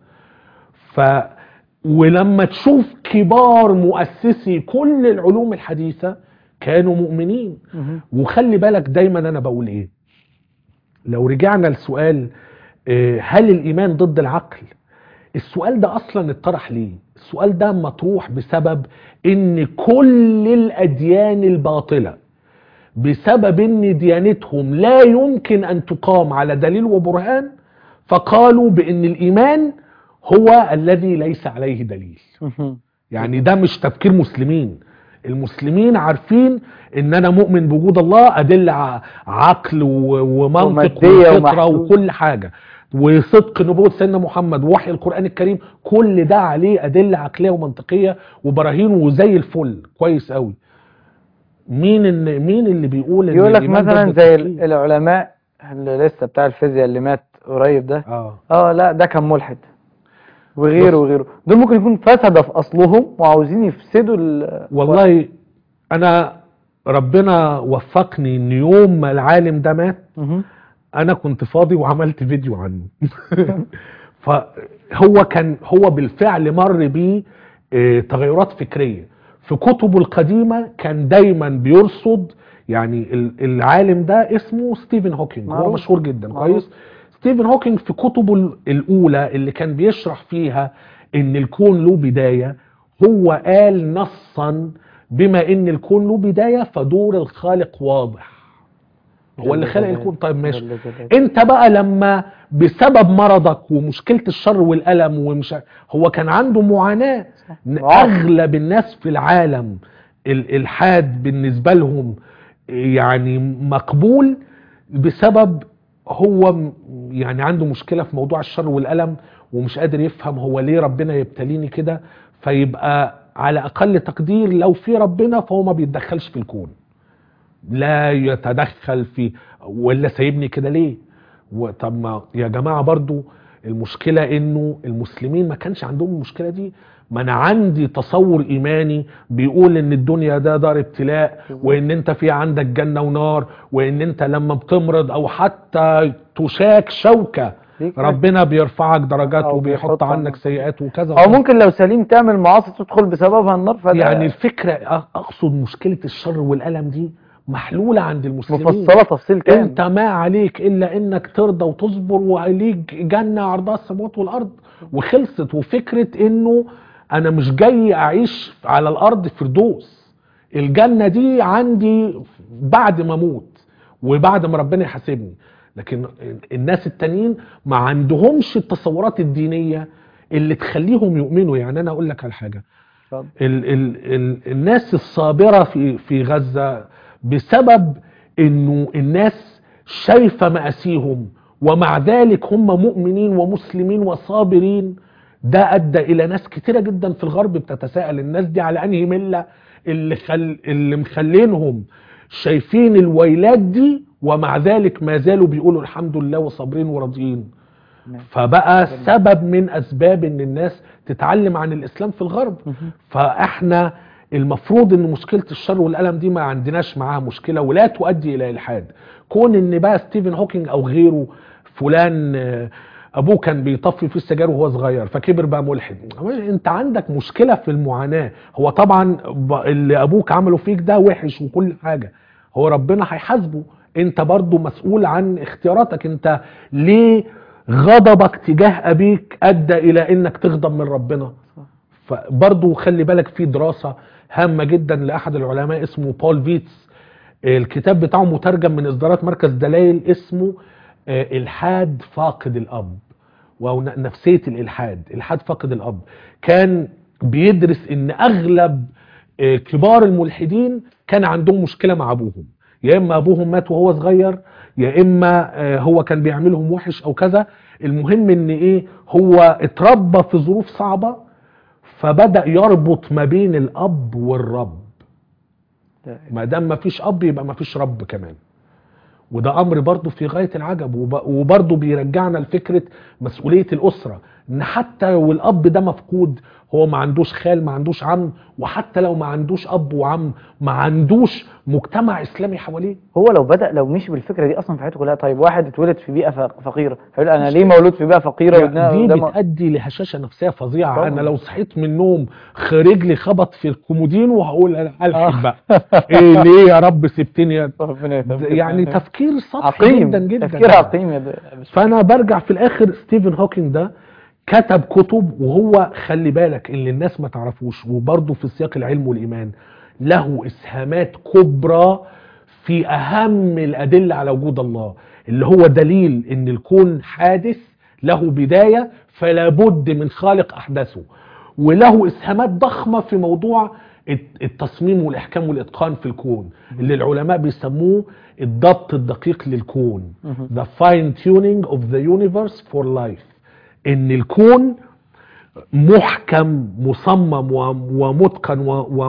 ولما تشوف كبار مؤسسي كل العلوم الحديثة كانوا مؤمنين. وخلي بالك دايما انا بقول ايه، لو رجعنا لسؤال هل الايمان ضد العقل؟ السؤال ده اصلا اتطرح ليه؟ السؤال ده مطروح بسبب ان كل الاديان الباطلة بسبب ان ديانتهم لا يمكن ان تقام على دليل وبرهان، فقالوا بان الايمان هو الذي ليس عليه دليل. يعني ده مش تفكير مسلمين. المسلمين عارفين ان انا مؤمن بوجود الله، ادلة عقل ومنطق ومادية وفطرة ومحسوس. وكل حاجة، وصدق نبوة سيدنا محمد ووحي القرآن الكريم، كل ده عليه ادلة عقلية ومنطقية وبراهين وزي الفل كويس قوي. مين اللي بيقول ان يقول لك الايمان ضد مثلا زي التفكير؟ العلماء اللي لسه بتاع الفيزياء اللي مات قريب ده، اه لا ده كان ملحد، وغيره بص، وغيره، دول ممكن يكون فسد في اصلهم وعاوزين يفسدوا والله انا ربنا وفقني ان يوم ما العالم ده مات انا كنت فاضي وعملت فيديو عنه. هو بالفعل مر بيه تغيرات فكرية. في كتبه القديمة كان دايما بيرصد، يعني العالم ده اسمه ستيفن هوكينج، هو معروف. مشهور جدا معروف. كويس. ستيفن هوكينج في كتبه الأولى اللي كان بيشرح فيها ان الكون له بداية، هو قال نصا بما ان الكون له بداية فدور الخالق واضح، هو اللي جل خلق جلاله. الكون. طيب ماشي، جل جلاله. انت بقى لما بسبب مرضك ومشكلة الشر والألم ومش هو كان عنده معاناة. اغلب الناس في العالم الالحاد بالنسبة لهم يعني مقبول بسبب هو يعني عنده مشكلة في موضوع الشر والألم ومش قادر يفهم هو ليه ربنا يبتليني كده، فيبقى على أقل تقدير لو في ربنا فهو ما بيتدخلش في الكون، لا يتدخل في، ولا سايبني كده ليه؟ طب ما يا جماعة برضو المشكلة انه المسلمين ما كانش عندهم المشكلة دي. ما انا عندي تصور ايماني بيقول ان الدنيا ده دار ابتلاء، وان انت في عندك جنة ونار، وان انت لما بتمرض او حتى تشاك شوكة ربنا بيرفعك درجات وبيحط عنك سيئات وكذا، او ممكن لو سليم تعمل معاصي تدخل بسببها النار. يعني الفكرة اقصد مشكلة الشر والألم دي محلولة عند المسلمين، مفصلة تفصيل كامل. انت ما عليك الا انك ترضى وتصبر وعليك جنة عرضها السماوات والارض وخلصت. وفكرة انه انا مش جاي اعيش على الارض فردوس، الجنة دي عندي بعد ما اموت وبعد ما ربنا يحاسبني. لكن الناس التانيين ما عندهمش التصورات الدينية اللي تخليهم يؤمنوا. يعني انا اقول لك على حاجة، الناس الصابرة في غزة بسبب انه الناس شايفة مآسيهم ومع ذلك هم مؤمنين ومسلمين وصابرين، ده ادى الى ناس كتيرة جدا في الغرب بتتساءل الناس دي على انهي ملة اللي مخلينهم شايفين الويلات دي ومع ذلك ما زالوا بيقولوا الحمد لله وصابرين وراضيين. فبقى سبب من اسباب ان الناس تتعلم عن الاسلام في الغرب. فاحنا المفروض ان مشكلة الشر والألم دي ما عندناش معاها مشكلة ولا تؤدي الى الحاد. كون ان بقى ستيفن هوكينج او غيره فلان ابوه كان بيطفي في السجاير وهو صغير فكبر بقى ملحد، انت عندك مشكلة في المعاناة. هو طبعا اللي ابوك عمله فيك ده وحش وكل حاجة، هو ربنا هيحاسبه، انت برضو مسؤول عن اختياراتك. انت ليه غضبك تجاه ابيك ادى الى انك تغضب من ربنا؟ فبرضو خلي بالك في دراسة هامة جدا لأحد العلماء اسمه بول فيتس، الكتاب بتاعه مترجم من إصدارات مركز دلائل، اسمه إلحاد فاقد الأب، أو نفسية الإلحاد فاقد الأب. كان بيدرس إن أغلب كبار الملحدين كان عندهم مشكلة مع أبوهم، يا إما أبوهم مات وهو صغير، يا إما هو كان بيعملهم وحش أو كذا. المهم إن إيه، هو اتربى في ظروف صعبة فبدأ يربط ما بين الأب والرب، ما دام ما فيش أب يبقى ما فيش رب كمان. وده أمر برضو في غاية العجب، وبرضو بيرجعنا لفكرة مسؤولية الأسرة، إن حتى والأب ده مفقود، هو ما عندوش خال، ما عندوش عم، وحتى لو ما عندوش أب وعم ما عندوش مجتمع إسلامي حواليه. هو لو مشي بالفكرة دي أصلا في حياته كلها. طيب واحد اتولد في بيئة فقيرة، هيقول أنا ليه مولود في بيئة فقيرة؟ دي بتأدي لهشاشة نفسية فظيعة طبعا. أنا لو صحيت من النوم رجلي خبط في الكومودين وهقول أنا ألحد بقى إيه ليه يا رب سبتني يعني تفكير سطحي جدا جدا، تفكير عقيم. فأنا برجع في الآخر ستيفن هوكينج ده كتب كتب، وهو خلي بالك اللي الناس ما تعرفوش، وبرضه في سياق العلم والإيمان له إسهامات كبرى في أهم الأدلة على وجود الله، اللي هو دليل إن الكون حادث له بداية فلا بد من خالق أحدثه. وله إسهامات ضخمة في موضوع التصميم والإحكام والإتقان في الكون، اللي العلماء بيسموه الضبط الدقيق للكون، the fine tuning of the universe for life. ان الكون محكم مصمم ومتقن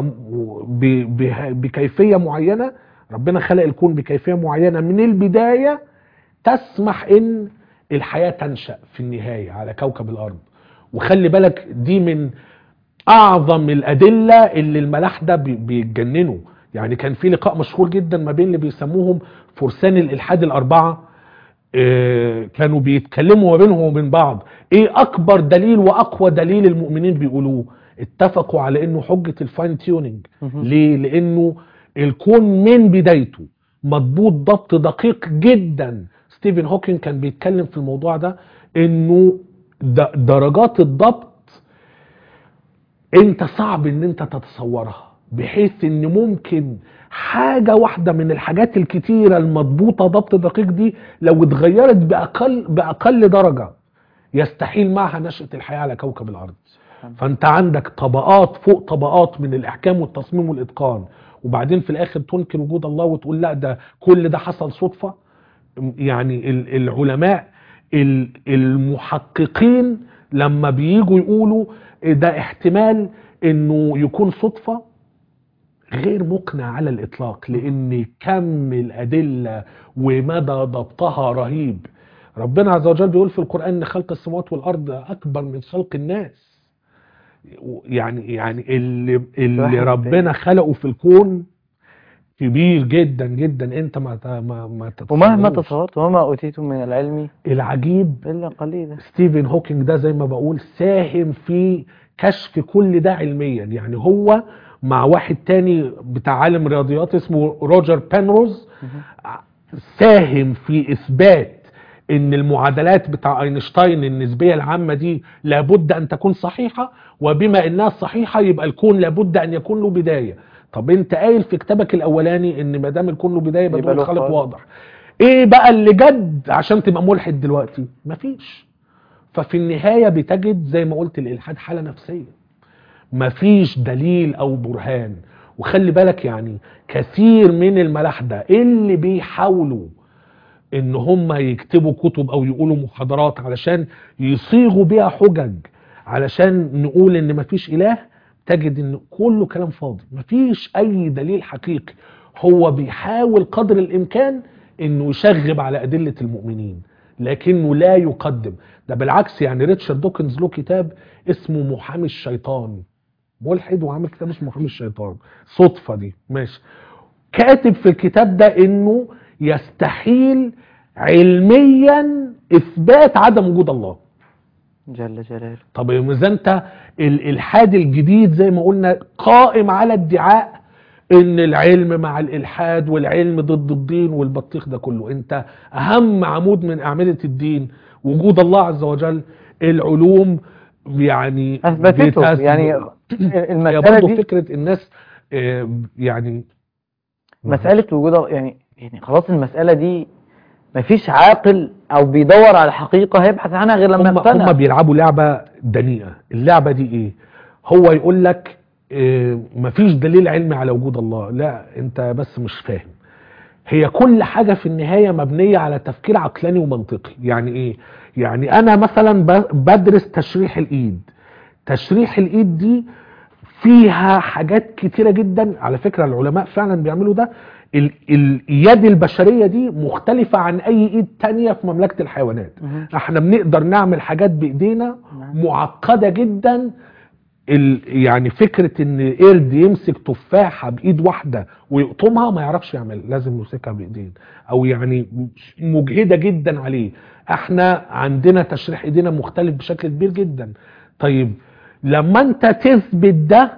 بكيفية معينة. ربنا خلق الكون بكيفية معينة من البداية تسمح ان الحياة تنشأ في النهاية على كوكب الارض. وخلي بالك دي من اعظم الادلة اللي الملاحدة بيتجننوا. يعني كان في لقاء مشهور جدا ما بين اللي بيسموهم فرسان الالحاد الاربعة، كانوا بيتكلموا ما بينهم وبين بعض ايه اكبر دليل واقوى دليل المؤمنين بيقولوه. اتفقوا على انه حجة الفاين تيونينج. ليه؟ لانه الكون من بدايته مضبوط ضبط دقيق جدا. ستيفن هوكينج كان بيتكلم في الموضوع ده، انه درجات الضبط انت صعب ان انت تتصورها، بحيث ان ممكن حاجة واحدة من الحاجات الكتيرة المضبوطة ضبط دقيق دي لو اتغيرت بأقل درجة يستحيل معها نشأة الحياة على كوكب الأرض. فأنت عندك طبقات فوق طبقات من الإحكام والتصميم والإتقان، وبعدين في الآخر تنكر وجود الله وتقول لا ده كل ده حصل صدفة. يعني العلماء المحققين لما بييجوا يقولوا ده احتمال انه يكون صدفة، غير مقنع على الإطلاق، لأن كم الأدلة ومدى ضبطها رهيب. ربنا عز وجل بيقول في القرآن إن خلق السماوات والأرض أكبر من خلق الناس. يعني اللي ربنا خلقه في الكون كبير جدا جدا، انت ما ومهما تصورت وما أوتيتم من العلم العجيب إلا قليلا. ستيفن هوكينج ده زي ما بقول ساهم في كشف كل ده علميا. يعني هو مع واحد تاني بتاع عالم رياضيات اسمه روجر بنروز ساهم في إثبات ان المعادلات بتاع اينشتاين النسبية العامة دي لابد ان تكون صحيحة، وبما انها صحيحة يبقى الكون لابد ان يكون له بداية. طب انت قايل في كتابك الاولاني ان ما دام الكون له بداية يبقى له خالق واضح. ايه بقى اللي جد عشان تبقى ملحد دلوقتي؟ مفيش. ففي النهاية بتجد زي ما قلت الالحاد حالة نفسية، مفيش دليل او برهان. وخلي بالك يعني كثير من الملاحدة اللي بيحاولوا ان هم يكتبوا كتب او يقولوا محاضرات علشان يصيغوا بيها حجج علشان نقول ان مفيش اله، تجد ان كله كلام فاضي، مفيش اي دليل حقيقي. هو بيحاول قدر الامكان انه يشغب على ادلة المؤمنين لكنه لا يقدم. ده بالعكس، يعني ريتشارد دوكنز له كتاب اسمه محامي الشيطان، ملحد وعامل كتاب اسمه محامي الشيطان. صدفة دي؟ ماشي. كاتب في الكتاب ده انه يستحيل علميا اثبات عدم وجود الله جل جلاله. طب اذا انت الالحاد الجديد زي ما قلنا قائم على ادعاء ان العلم مع الالحاد والعلم ضد الدين والبطيخ ده كله، انت اهم عمود من اعمدة الدين وجود الله عز وجل. العلوم يعني اثبتته. يعني المسألة برضو دي فكرة الناس يعني مسألة وجود يعني خلاص المسألة دي مفيش عاقل او بيدور على حقيقة هيبحث عنها غير لما يقتنع. هم بيلعبوا لعبة دنيئة. اللعبة دي ايه؟ هو يقول لك مفيش دليل علمي على وجود الله. لا، انت بس مش فاهم. هي كل حاجة في النهاية مبنية على تفكير عقلاني ومنطقي. يعني ايه؟ يعني انا مثلا بدرس تشريح الايد. تشريح الايد دي فيها حاجات كتيرة جدا. على فكرة العلماء فعلا بيعملوا ده. اليد البشرية دي مختلفة عن اي ايد تانية في مملكة الحيوانات. احنا بنقدر نعمل حاجات بايدينا معقدة جدا. يعني فكرة ان قرد يمسك تفاحة بايد واحدة ويقطمها ما يعرفش يعمل، لازم يمسكها بايدين، او يعني مجهدة جدا عليه. احنا عندنا تشريح ايدينا مختلف بشكل كبير جدا. طيب لما انت تثبت ده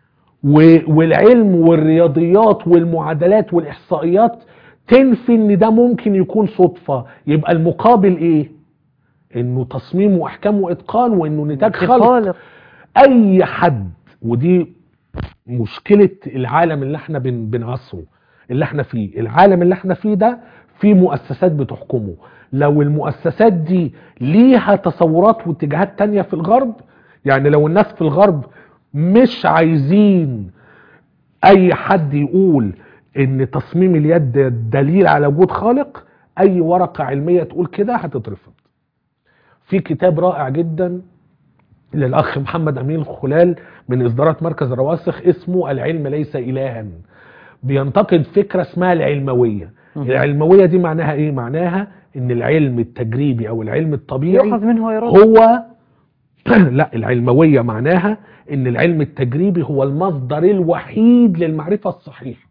والعلم والرياضيات والمعادلات والاحصائيات تنفي ان ده ممكن يكون صدفة، يبقى المقابل ايه؟ انه تصميم واحكام واتقان، وانه نتاج خلق. خالق. اي حد، ودي مشكلة العالم اللي احنا بنعصره، اللي احنا فيه، العالم اللي احنا فيه ده فيه مؤسسات بتحكمه. لو المؤسسات دي ليها تصورات واتجاهات تانية في الغرب، يعني لو الناس في الغرب مش عايزين اي حد يقول ان تصميم اليد دليل على وجود خالق، اي ورقة علمية تقول كده هتترفض. في كتاب رائع جدا للأخ محمد أمين الخلال من إصدارات مركز رواسخ اسمه العلم ليس إلها، بينتقد فكرة اسمها العلموية. العلموية دي معناها إيه؟ معناها إن العلم التجريبي أو العلم الطبيعي يؤخذ منه ويرد. هو لا، العلموية معناها إن العلم التجريبي هو المصدر الوحيد للمعرفة الصحيحة.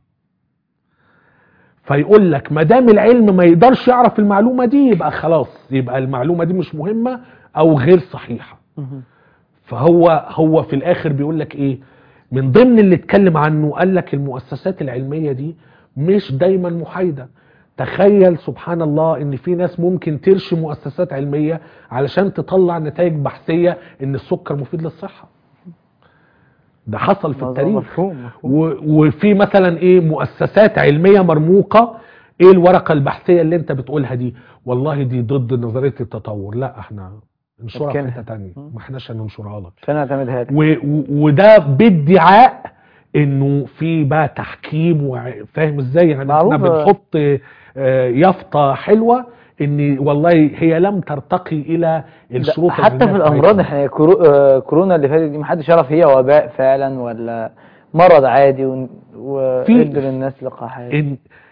فيقول لك ما دام العلم ما يقدرش يعرف المعلومة دي، يبقى خلاص، يبقى المعلومة دي مش مهمة أو غير صحيحة. فهو في الاخر بيقول لك ايه من ضمن اللي اتكلم عنه؟ قال لك المؤسسات العلمية دي مش دايما محايدة. تخيل سبحان الله ان في ناس ممكن ترشي مؤسسات علمية علشان تطلع نتائج بحثية ان السكر مفيد للصحة. ده حصل في التاريخ. مفهوم. وفي مثلا ايه مؤسسات علمية مرموقة، ايه الورقة البحثية اللي انت بتقولها دي؟ والله دي ضد نظرية التطور، لا احنا ننشرها في حته تانية، ما احناش هننشرها لك، عشان اعتمدها لك. وده بادعاء انه في بقى تحكيم، فاهم ازاي؟ يعني احنا بنحط يافطه حلوه ان والله هي لم ترتقي الى الشروط حتى في الامراض. احنا كورونا اللي فاتت دي محدش يعرف هي وباء فعلا ولا مرض عادي، وادوا للناس لقاحات.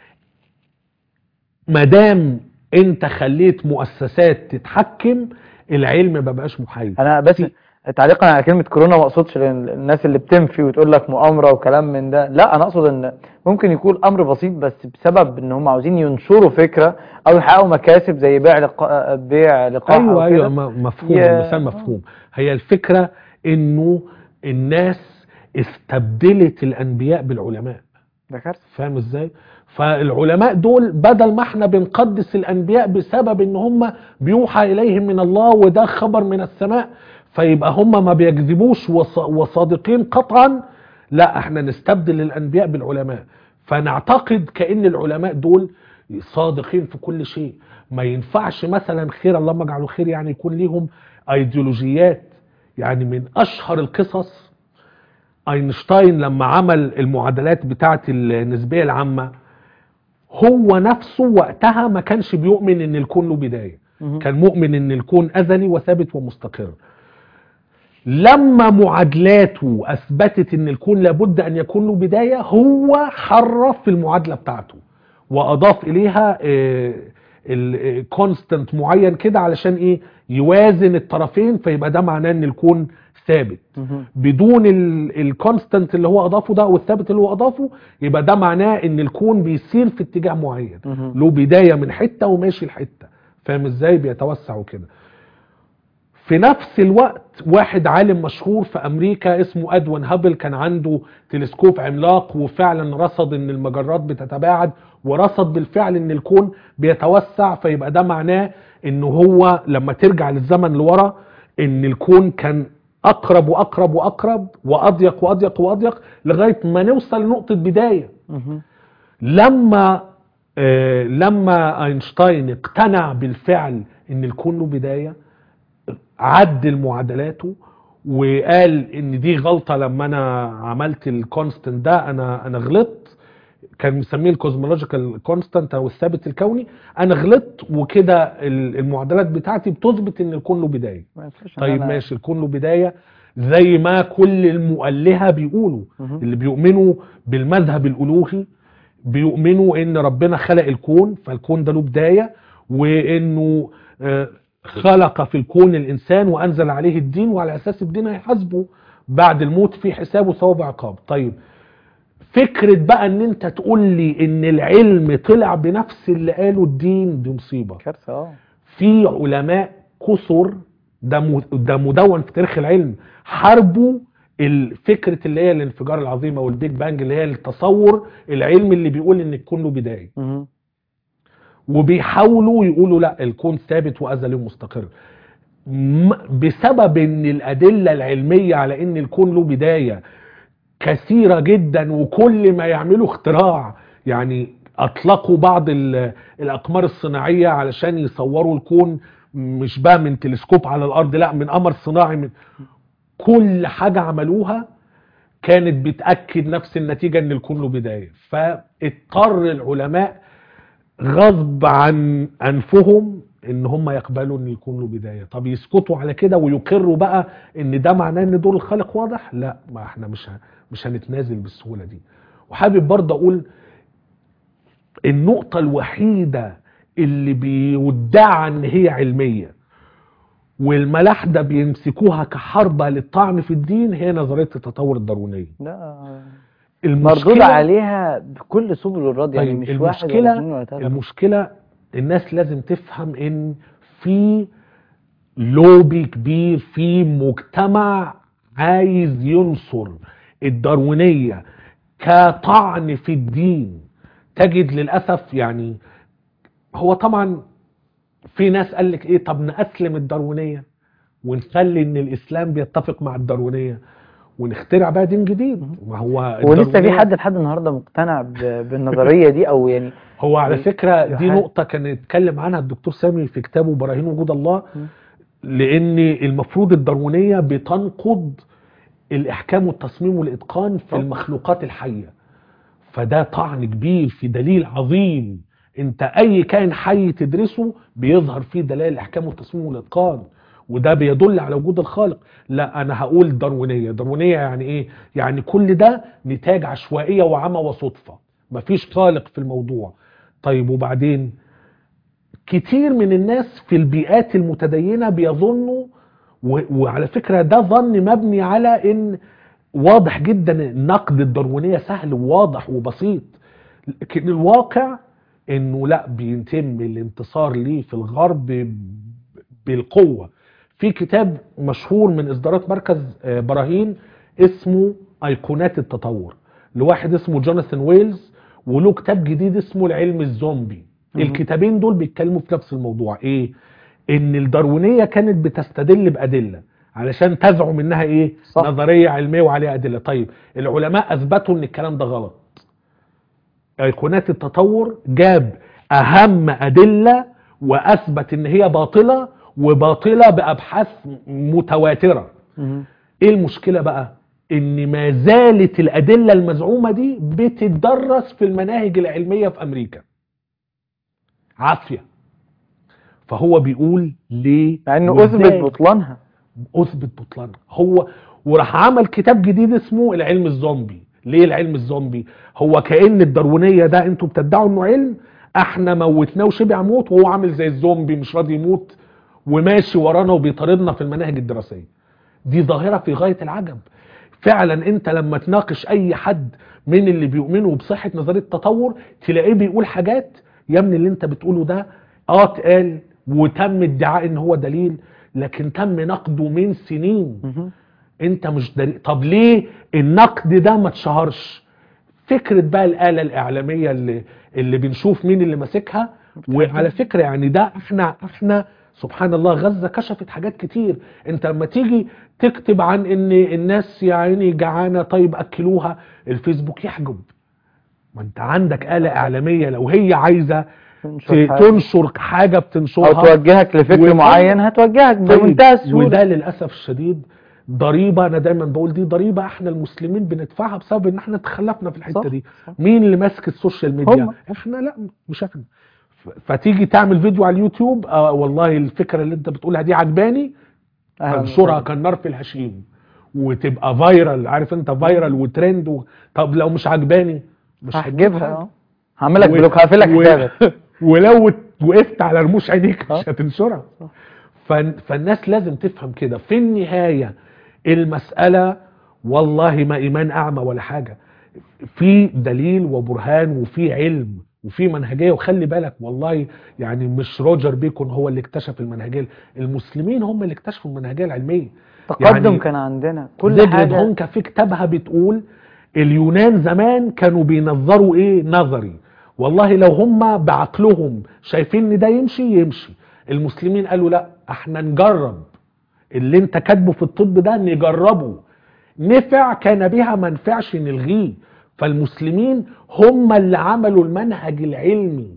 ما دام انت خليت مؤسسات تتحكم، العلم ما بقاش محايد. انا بس تعليقا على كلمه كورونا، ما اقصدش الناس اللي بتنفي وتقول لك مؤامره وكلام من ده، لا انا اقصد ان ممكن يكون امر بسيط، بس بسبب ان هم عاوزين ينشروا فكره او يحققوا مكاسب زي بيع لقاح. ايوه مفهوم. المثال مفهوم. هي الفكره انه الناس استبدلت الانبياء بالعلماء. ده كارثه. فاهم ازاي؟ فالعلماء دول بدل ما احنا بنقدس الانبياء بسبب ان هم بيوحى اليهم من الله وده خبر من السماء، فيبقى هم ما بيكذبوش وصادقين قطعا، لا احنا نستبدل الانبياء بالعلماء. فنعتقد كأن العلماء دول صادقين في كل شيء. ما ينفعش مثلا خير اللهم اجعله خير يعني يكون ليهم ايديولوجيات. يعني من اشهر القصص اينشتاين لما عمل المعادلات بتاعه النسبيه العامه، هو نفسه وقتها ما كانش بيؤمن ان الكون له بدايه، كان مؤمن ان الكون ازلي وثابت ومستقر. لما معادلاته اثبتت ان الكون لابد ان يكون له بدايه، هو حرف في المعادله بتاعته واضاف اليها الكونستنت معين كده علشان ايه؟ يوازن الطرفين، فيبقى ده معناه ان الكون ثابت. بدون الكونستنت اللي هو اضافه ده والثابت اللي هو اضافه، يبقى ده معناه ان الكون بيسير في اتجاه معين، له بدايه من حته وماشي لحته. فاهم ازاي؟ بيتوسع وكده. في نفس الوقت واحد عالم مشهور في امريكا اسمه ادوين هابل كان عنده تلسكوب عملاق، وفعلا رصد ان المجرات بتتباعد، ورصد بالفعل ان الكون بيتوسع. فيبقى ده معناه انه هو لما ترجع للزمن لورا ان الكون كان اقرب واقرب واقرب واضيق واضيق واضيق لغايه ما نوصل لنقطه بدايه. لما اينشتاين اقتنع بالفعل ان الكون له بدايه، عدل معادلاته وقال ان دي غلطه لما انا عملت الكونستنت ده، انا غلطت. كان مسميه الكوزمولوجيكال كونستانت او الثابت الكوني. انا غلطت وكده المعادلات بتاعتي بتثبت ان الكون له بدايه. طيب ماشي، الكون له بدايه زي ما كل المؤلهه بيقولوا. اللي بيؤمنوا بالمذهب الالوهي بيؤمنوا ان ربنا خلق الكون، فالكون ده له بدايه، وانه خلق في الكون الانسان وانزل عليه الدين، وعلى اساس الدين هيحاسبه بعد الموت في حسابه ثواب وعقاب. طيب فكرة بقى ان انت تقول لي ان العلم طلع بنفس اللي قاله الدين، دي مصيبة. كارثة. في علماء كثر، ده مدون في تاريخ العلم، حاربوا الفكرة اللي هي الانفجار العظيم او البيج بانج، اللي هي التصور العلمي اللي بيقول ان الكون له بداية، وبيحاولوا يقولوا لا الكون ثابت وازلي ومستقر. بسبب ان الادله العلميه على ان الكون له بدايه كثيره جدا، وكل ما يعملوا اختراع، يعني اطلقوا بعض الاقمار الصناعيه علشان يصوروا الكون، مش بقى من تلسكوب على الارض، لا من قمر صناعي، من كل حاجه عملوها كانت بتاكد نفس النتيجه ان الكون له بدايه. فاضطر العلماء غصب عن انفهم ان هم يقبلوا ان يكون له بدايه. طب يسكتوا على كده ويقروا بقى ان ده معناه ان دور الخالق واضح؟ لا، ما احنا مش هنتنازل بالسهوله دي. وحابب برضه اقول النقطه الوحيده اللي بيدعى ان هي علميه والملاحده بيمسكوها كحربه للطعن في الدين هي نظريه التطور الداروينيه. لا، مردود عليها بكل سبل الرد. يعني طيب مش واحد ولا اثنين ولا ثلاثة. المشكلة الناس لازم تفهم ان في لوبي كبير، في مجتمع عايز ينصر الداروينية كطعن في الدين. تجد للأسف يعني هو طبعا في ناس قال لك ايه، طب نأسلم الداروينية ونخلي ان الاسلام بيتفق مع الداروينية ونخترع بقى دين جديد. ما هو ولسه في حد لحد النهارده مقتنع بالنظريه دي، او يعني هو على فكرة دي نقطة كان يتكلم عنها الدكتور سامي في كتابه براهين وجود الله، لان المفروض الداروينية بتنقض الاحكام والتصميم والاتقان في المخلوقات الحية. فده طعن كبير في دليل عظيم. انت اي كائن حي تدرسه بيظهر فيه دلائل الاحكام والتصميم والاتقان، وده بيدل على وجود الخالق. لا، انا هقول داروينية يعني ايه؟ يعني كل ده نتاج عشوائية وعمى وصدفة، مفيش خالق في الموضوع. طيب وبعدين كتير من الناس في البيئات المتدينة بيظنوا، وعلى فكرة ده ظن مبني على ان واضح جدا نقد الداروينية سهل وواضح وبسيط، لكن الواقع انه لا، بيتم الانتصار ليه في الغرب بالقوة. في كتاب مشهور من اصدارات مركز براهين اسمه ايقونات التطور لواحد اسمه جوناثان ويلز، وله كتاب جديد اسمه العلم الزومبي. الكتابين دول بيتكلموا في نفس الموضوع، ايه؟ ان الداروينية كانت بتستدل بأدلة علشان تزعم انها ايه؟ صح. نظرية علمية وعليها ادلة. طيب العلماء اثبتوا ان الكلام ده غلط. ايقونات التطور جاب اهم ادلة واثبت ان هي باطلة، وباطلة بابحاث متواترة. ايه المشكلة بقى؟ ان ما زالت الادلة المزعومة دي بتدرس في المناهج العلمية في امريكا عافية. فهو بيقول ليه؟ مع انه اثبت بطلانها. هو وراح عمل كتاب جديد اسمه العلم الزومبي. ليه العلم الزومبي؟ هو كأن الداروينية ده انتوا بتدعوا انه علم، احنا موتناه وشبع موت، وهو عامل زي الزومبي مش راضي يموت وماشي ورانا وبيطاردنا في المناهج الدراسية. دي ظاهرة في غاية العجب. فعلا انت لما تناقش اي حد من اللي بيؤمنوا بصحة نظرية التطور تلاقيه بيقول حاجات يا ابني اللي انت بتقوله ده اتقال وتم ادعاء ان هو دليل، لكن تم نقده من سنين. انت مش دليل. طب ليه النقد ده ما اتشهرش؟ فكرة بقى الآلة الإعلامية اللي بنشوف مين اللي ماسكها. وعلى فكرة يعني ده احنا سبحان الله غزة كشفت حاجات كتير. انت لما تيجي تكتب عن ان الناس يا عيني جعانة، طيب اكلوها، الفيسبوك يحجب. ما انت عندك آلة إعلامية لو هي عايزة تنشر حاجة بتنشرها او توجهك لفكر معين هتوجهك بمنتهى السهولة. وده للأسف الشديد ضريبة. انا دايما بقول دي ضريبة احنا المسلمين بندفعها بسبب ان احنا تخلفنا في الحتة دي. مين اللي ماسك السوشيال ميديا؟ احنا؟ لا، مش احنا. فتيجي تعمل فيديو على اليوتيوب، والله الفكرة اللي انت بتقولها دي عجباني، انشرها كالنار في الهشيم وتبقى فايرال. عارف انت فايرال وترند طب لو مش عجباني مش هجيبها، هعملك بلوك، هقفلك حسابك. ولو وقفت على رموش عينيك مش هتنشرها. فالناس لازم تفهم كده. في النهاية المسألة والله ما إيمان أعمى ولا حاجة، في دليل وبرهان وفي علم وفي منهجية. وخلي بالك والله يعني مش روجر بيكون هو اللي اكتشف المنهجية، المسلمين هم اللي اكتشفوا المنهجية العلمية. تقدم يعني كان عندنا كل حاجة. هونكا في كتابها بتقول اليونان زمان كانوا بينظروا ايه؟ نظري. والله لو هم بعقلهم شايفين ان ده يمشي. المسلمين قالوا لا، احنا نجرب اللي انت كاتبه في الطب ده نجربه، نفع كان بها، ما نفعش نلغيه. فالمسلمين هم اللي عملوا المنهج العلمي،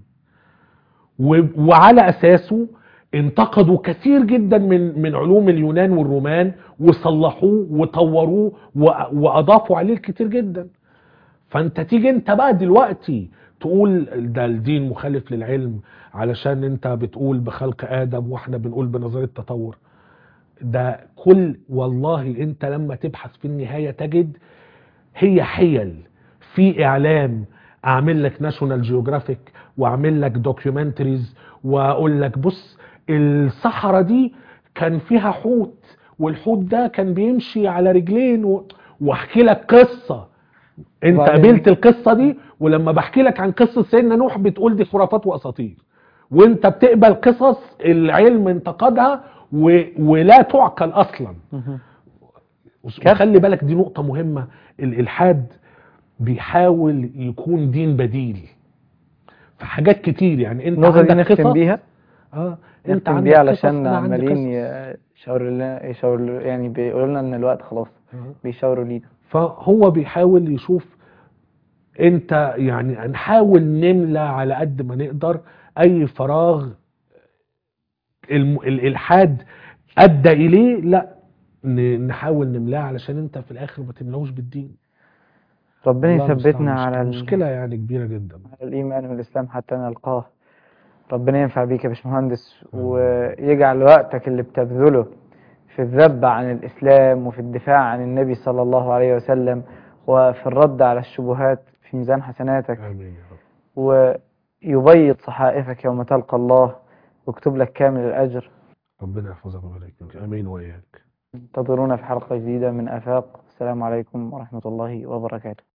وعلى اساسه انتقدوا كثير جدا من علوم اليونان والرومان، وصلحوه وطوروه واضافوا عليه الكتير جدا. فانت تيجي انت بقى دلوقتي تقول ده الدين مخالف للعلم علشان انت بتقول بخلق ادم واحنا بنقول بنظريه التطور. ده كل والله انت لما تبحث في النهايه تجد هي حيل في اعلام. اعمل لك ناشونال جيوغرافيك واعمل لك دوكيومنتريز واقول لك بص الصحراء دي كان فيها حوت، والحوت ده كان بيمشي على رجلين واحكي لك قصة. انت قابلت وبعدين القصة دي، ولما بحكي لك عن قصة سيدنا نوح بتقول دي خرافات واساطير، وانت بتقبل قصص العلم انتقدها ولا تعقل اصلا. مهم. وخلي كارثة. بالك دي نقطة مهمة، الالحاد بيحاول يكون دين بديل في حاجات كتير. يعني انت النقطة دي عندك نختم قصص، بيها، اه انت نختم بيها عندك قصص علشان انا عندي عمالين قصص. يشاوروا يعني بيقولوا لنا ان الوقت خلاص، بيشاوروا لينا. فهو بيحاول يشوف انت يعني هنحاول نملى على قد ما نقدر اي فراغ الالحاد ادى اليه، لا نحاول نملاه علشان انت في الاخر ما تملاهوش بالدين. ربنا والله المستعان، يثبتنا على مشكلة يعني كبيرة جدا. على الإيمان والإسلام حتى نلقاه. ربنا ينفع بيك يا باشمهندس، آمين. ويجعل وقتك اللي بتبذله في الذب عن الإسلام وفي الدفاع عن النبي صلى الله عليه وسلم وفي الرد على الشبهات في ميزان حسناتك، آمين يا رب. ويبيض صحائفك يوم تلقى الله ويكتب لك كامل الأجر. ربنا يحفظك ويبارك فيك. آمين وإياك. انتظرونا في حلقة جديدة من آفاق. السلام عليكم ورحمة الله وبركاته.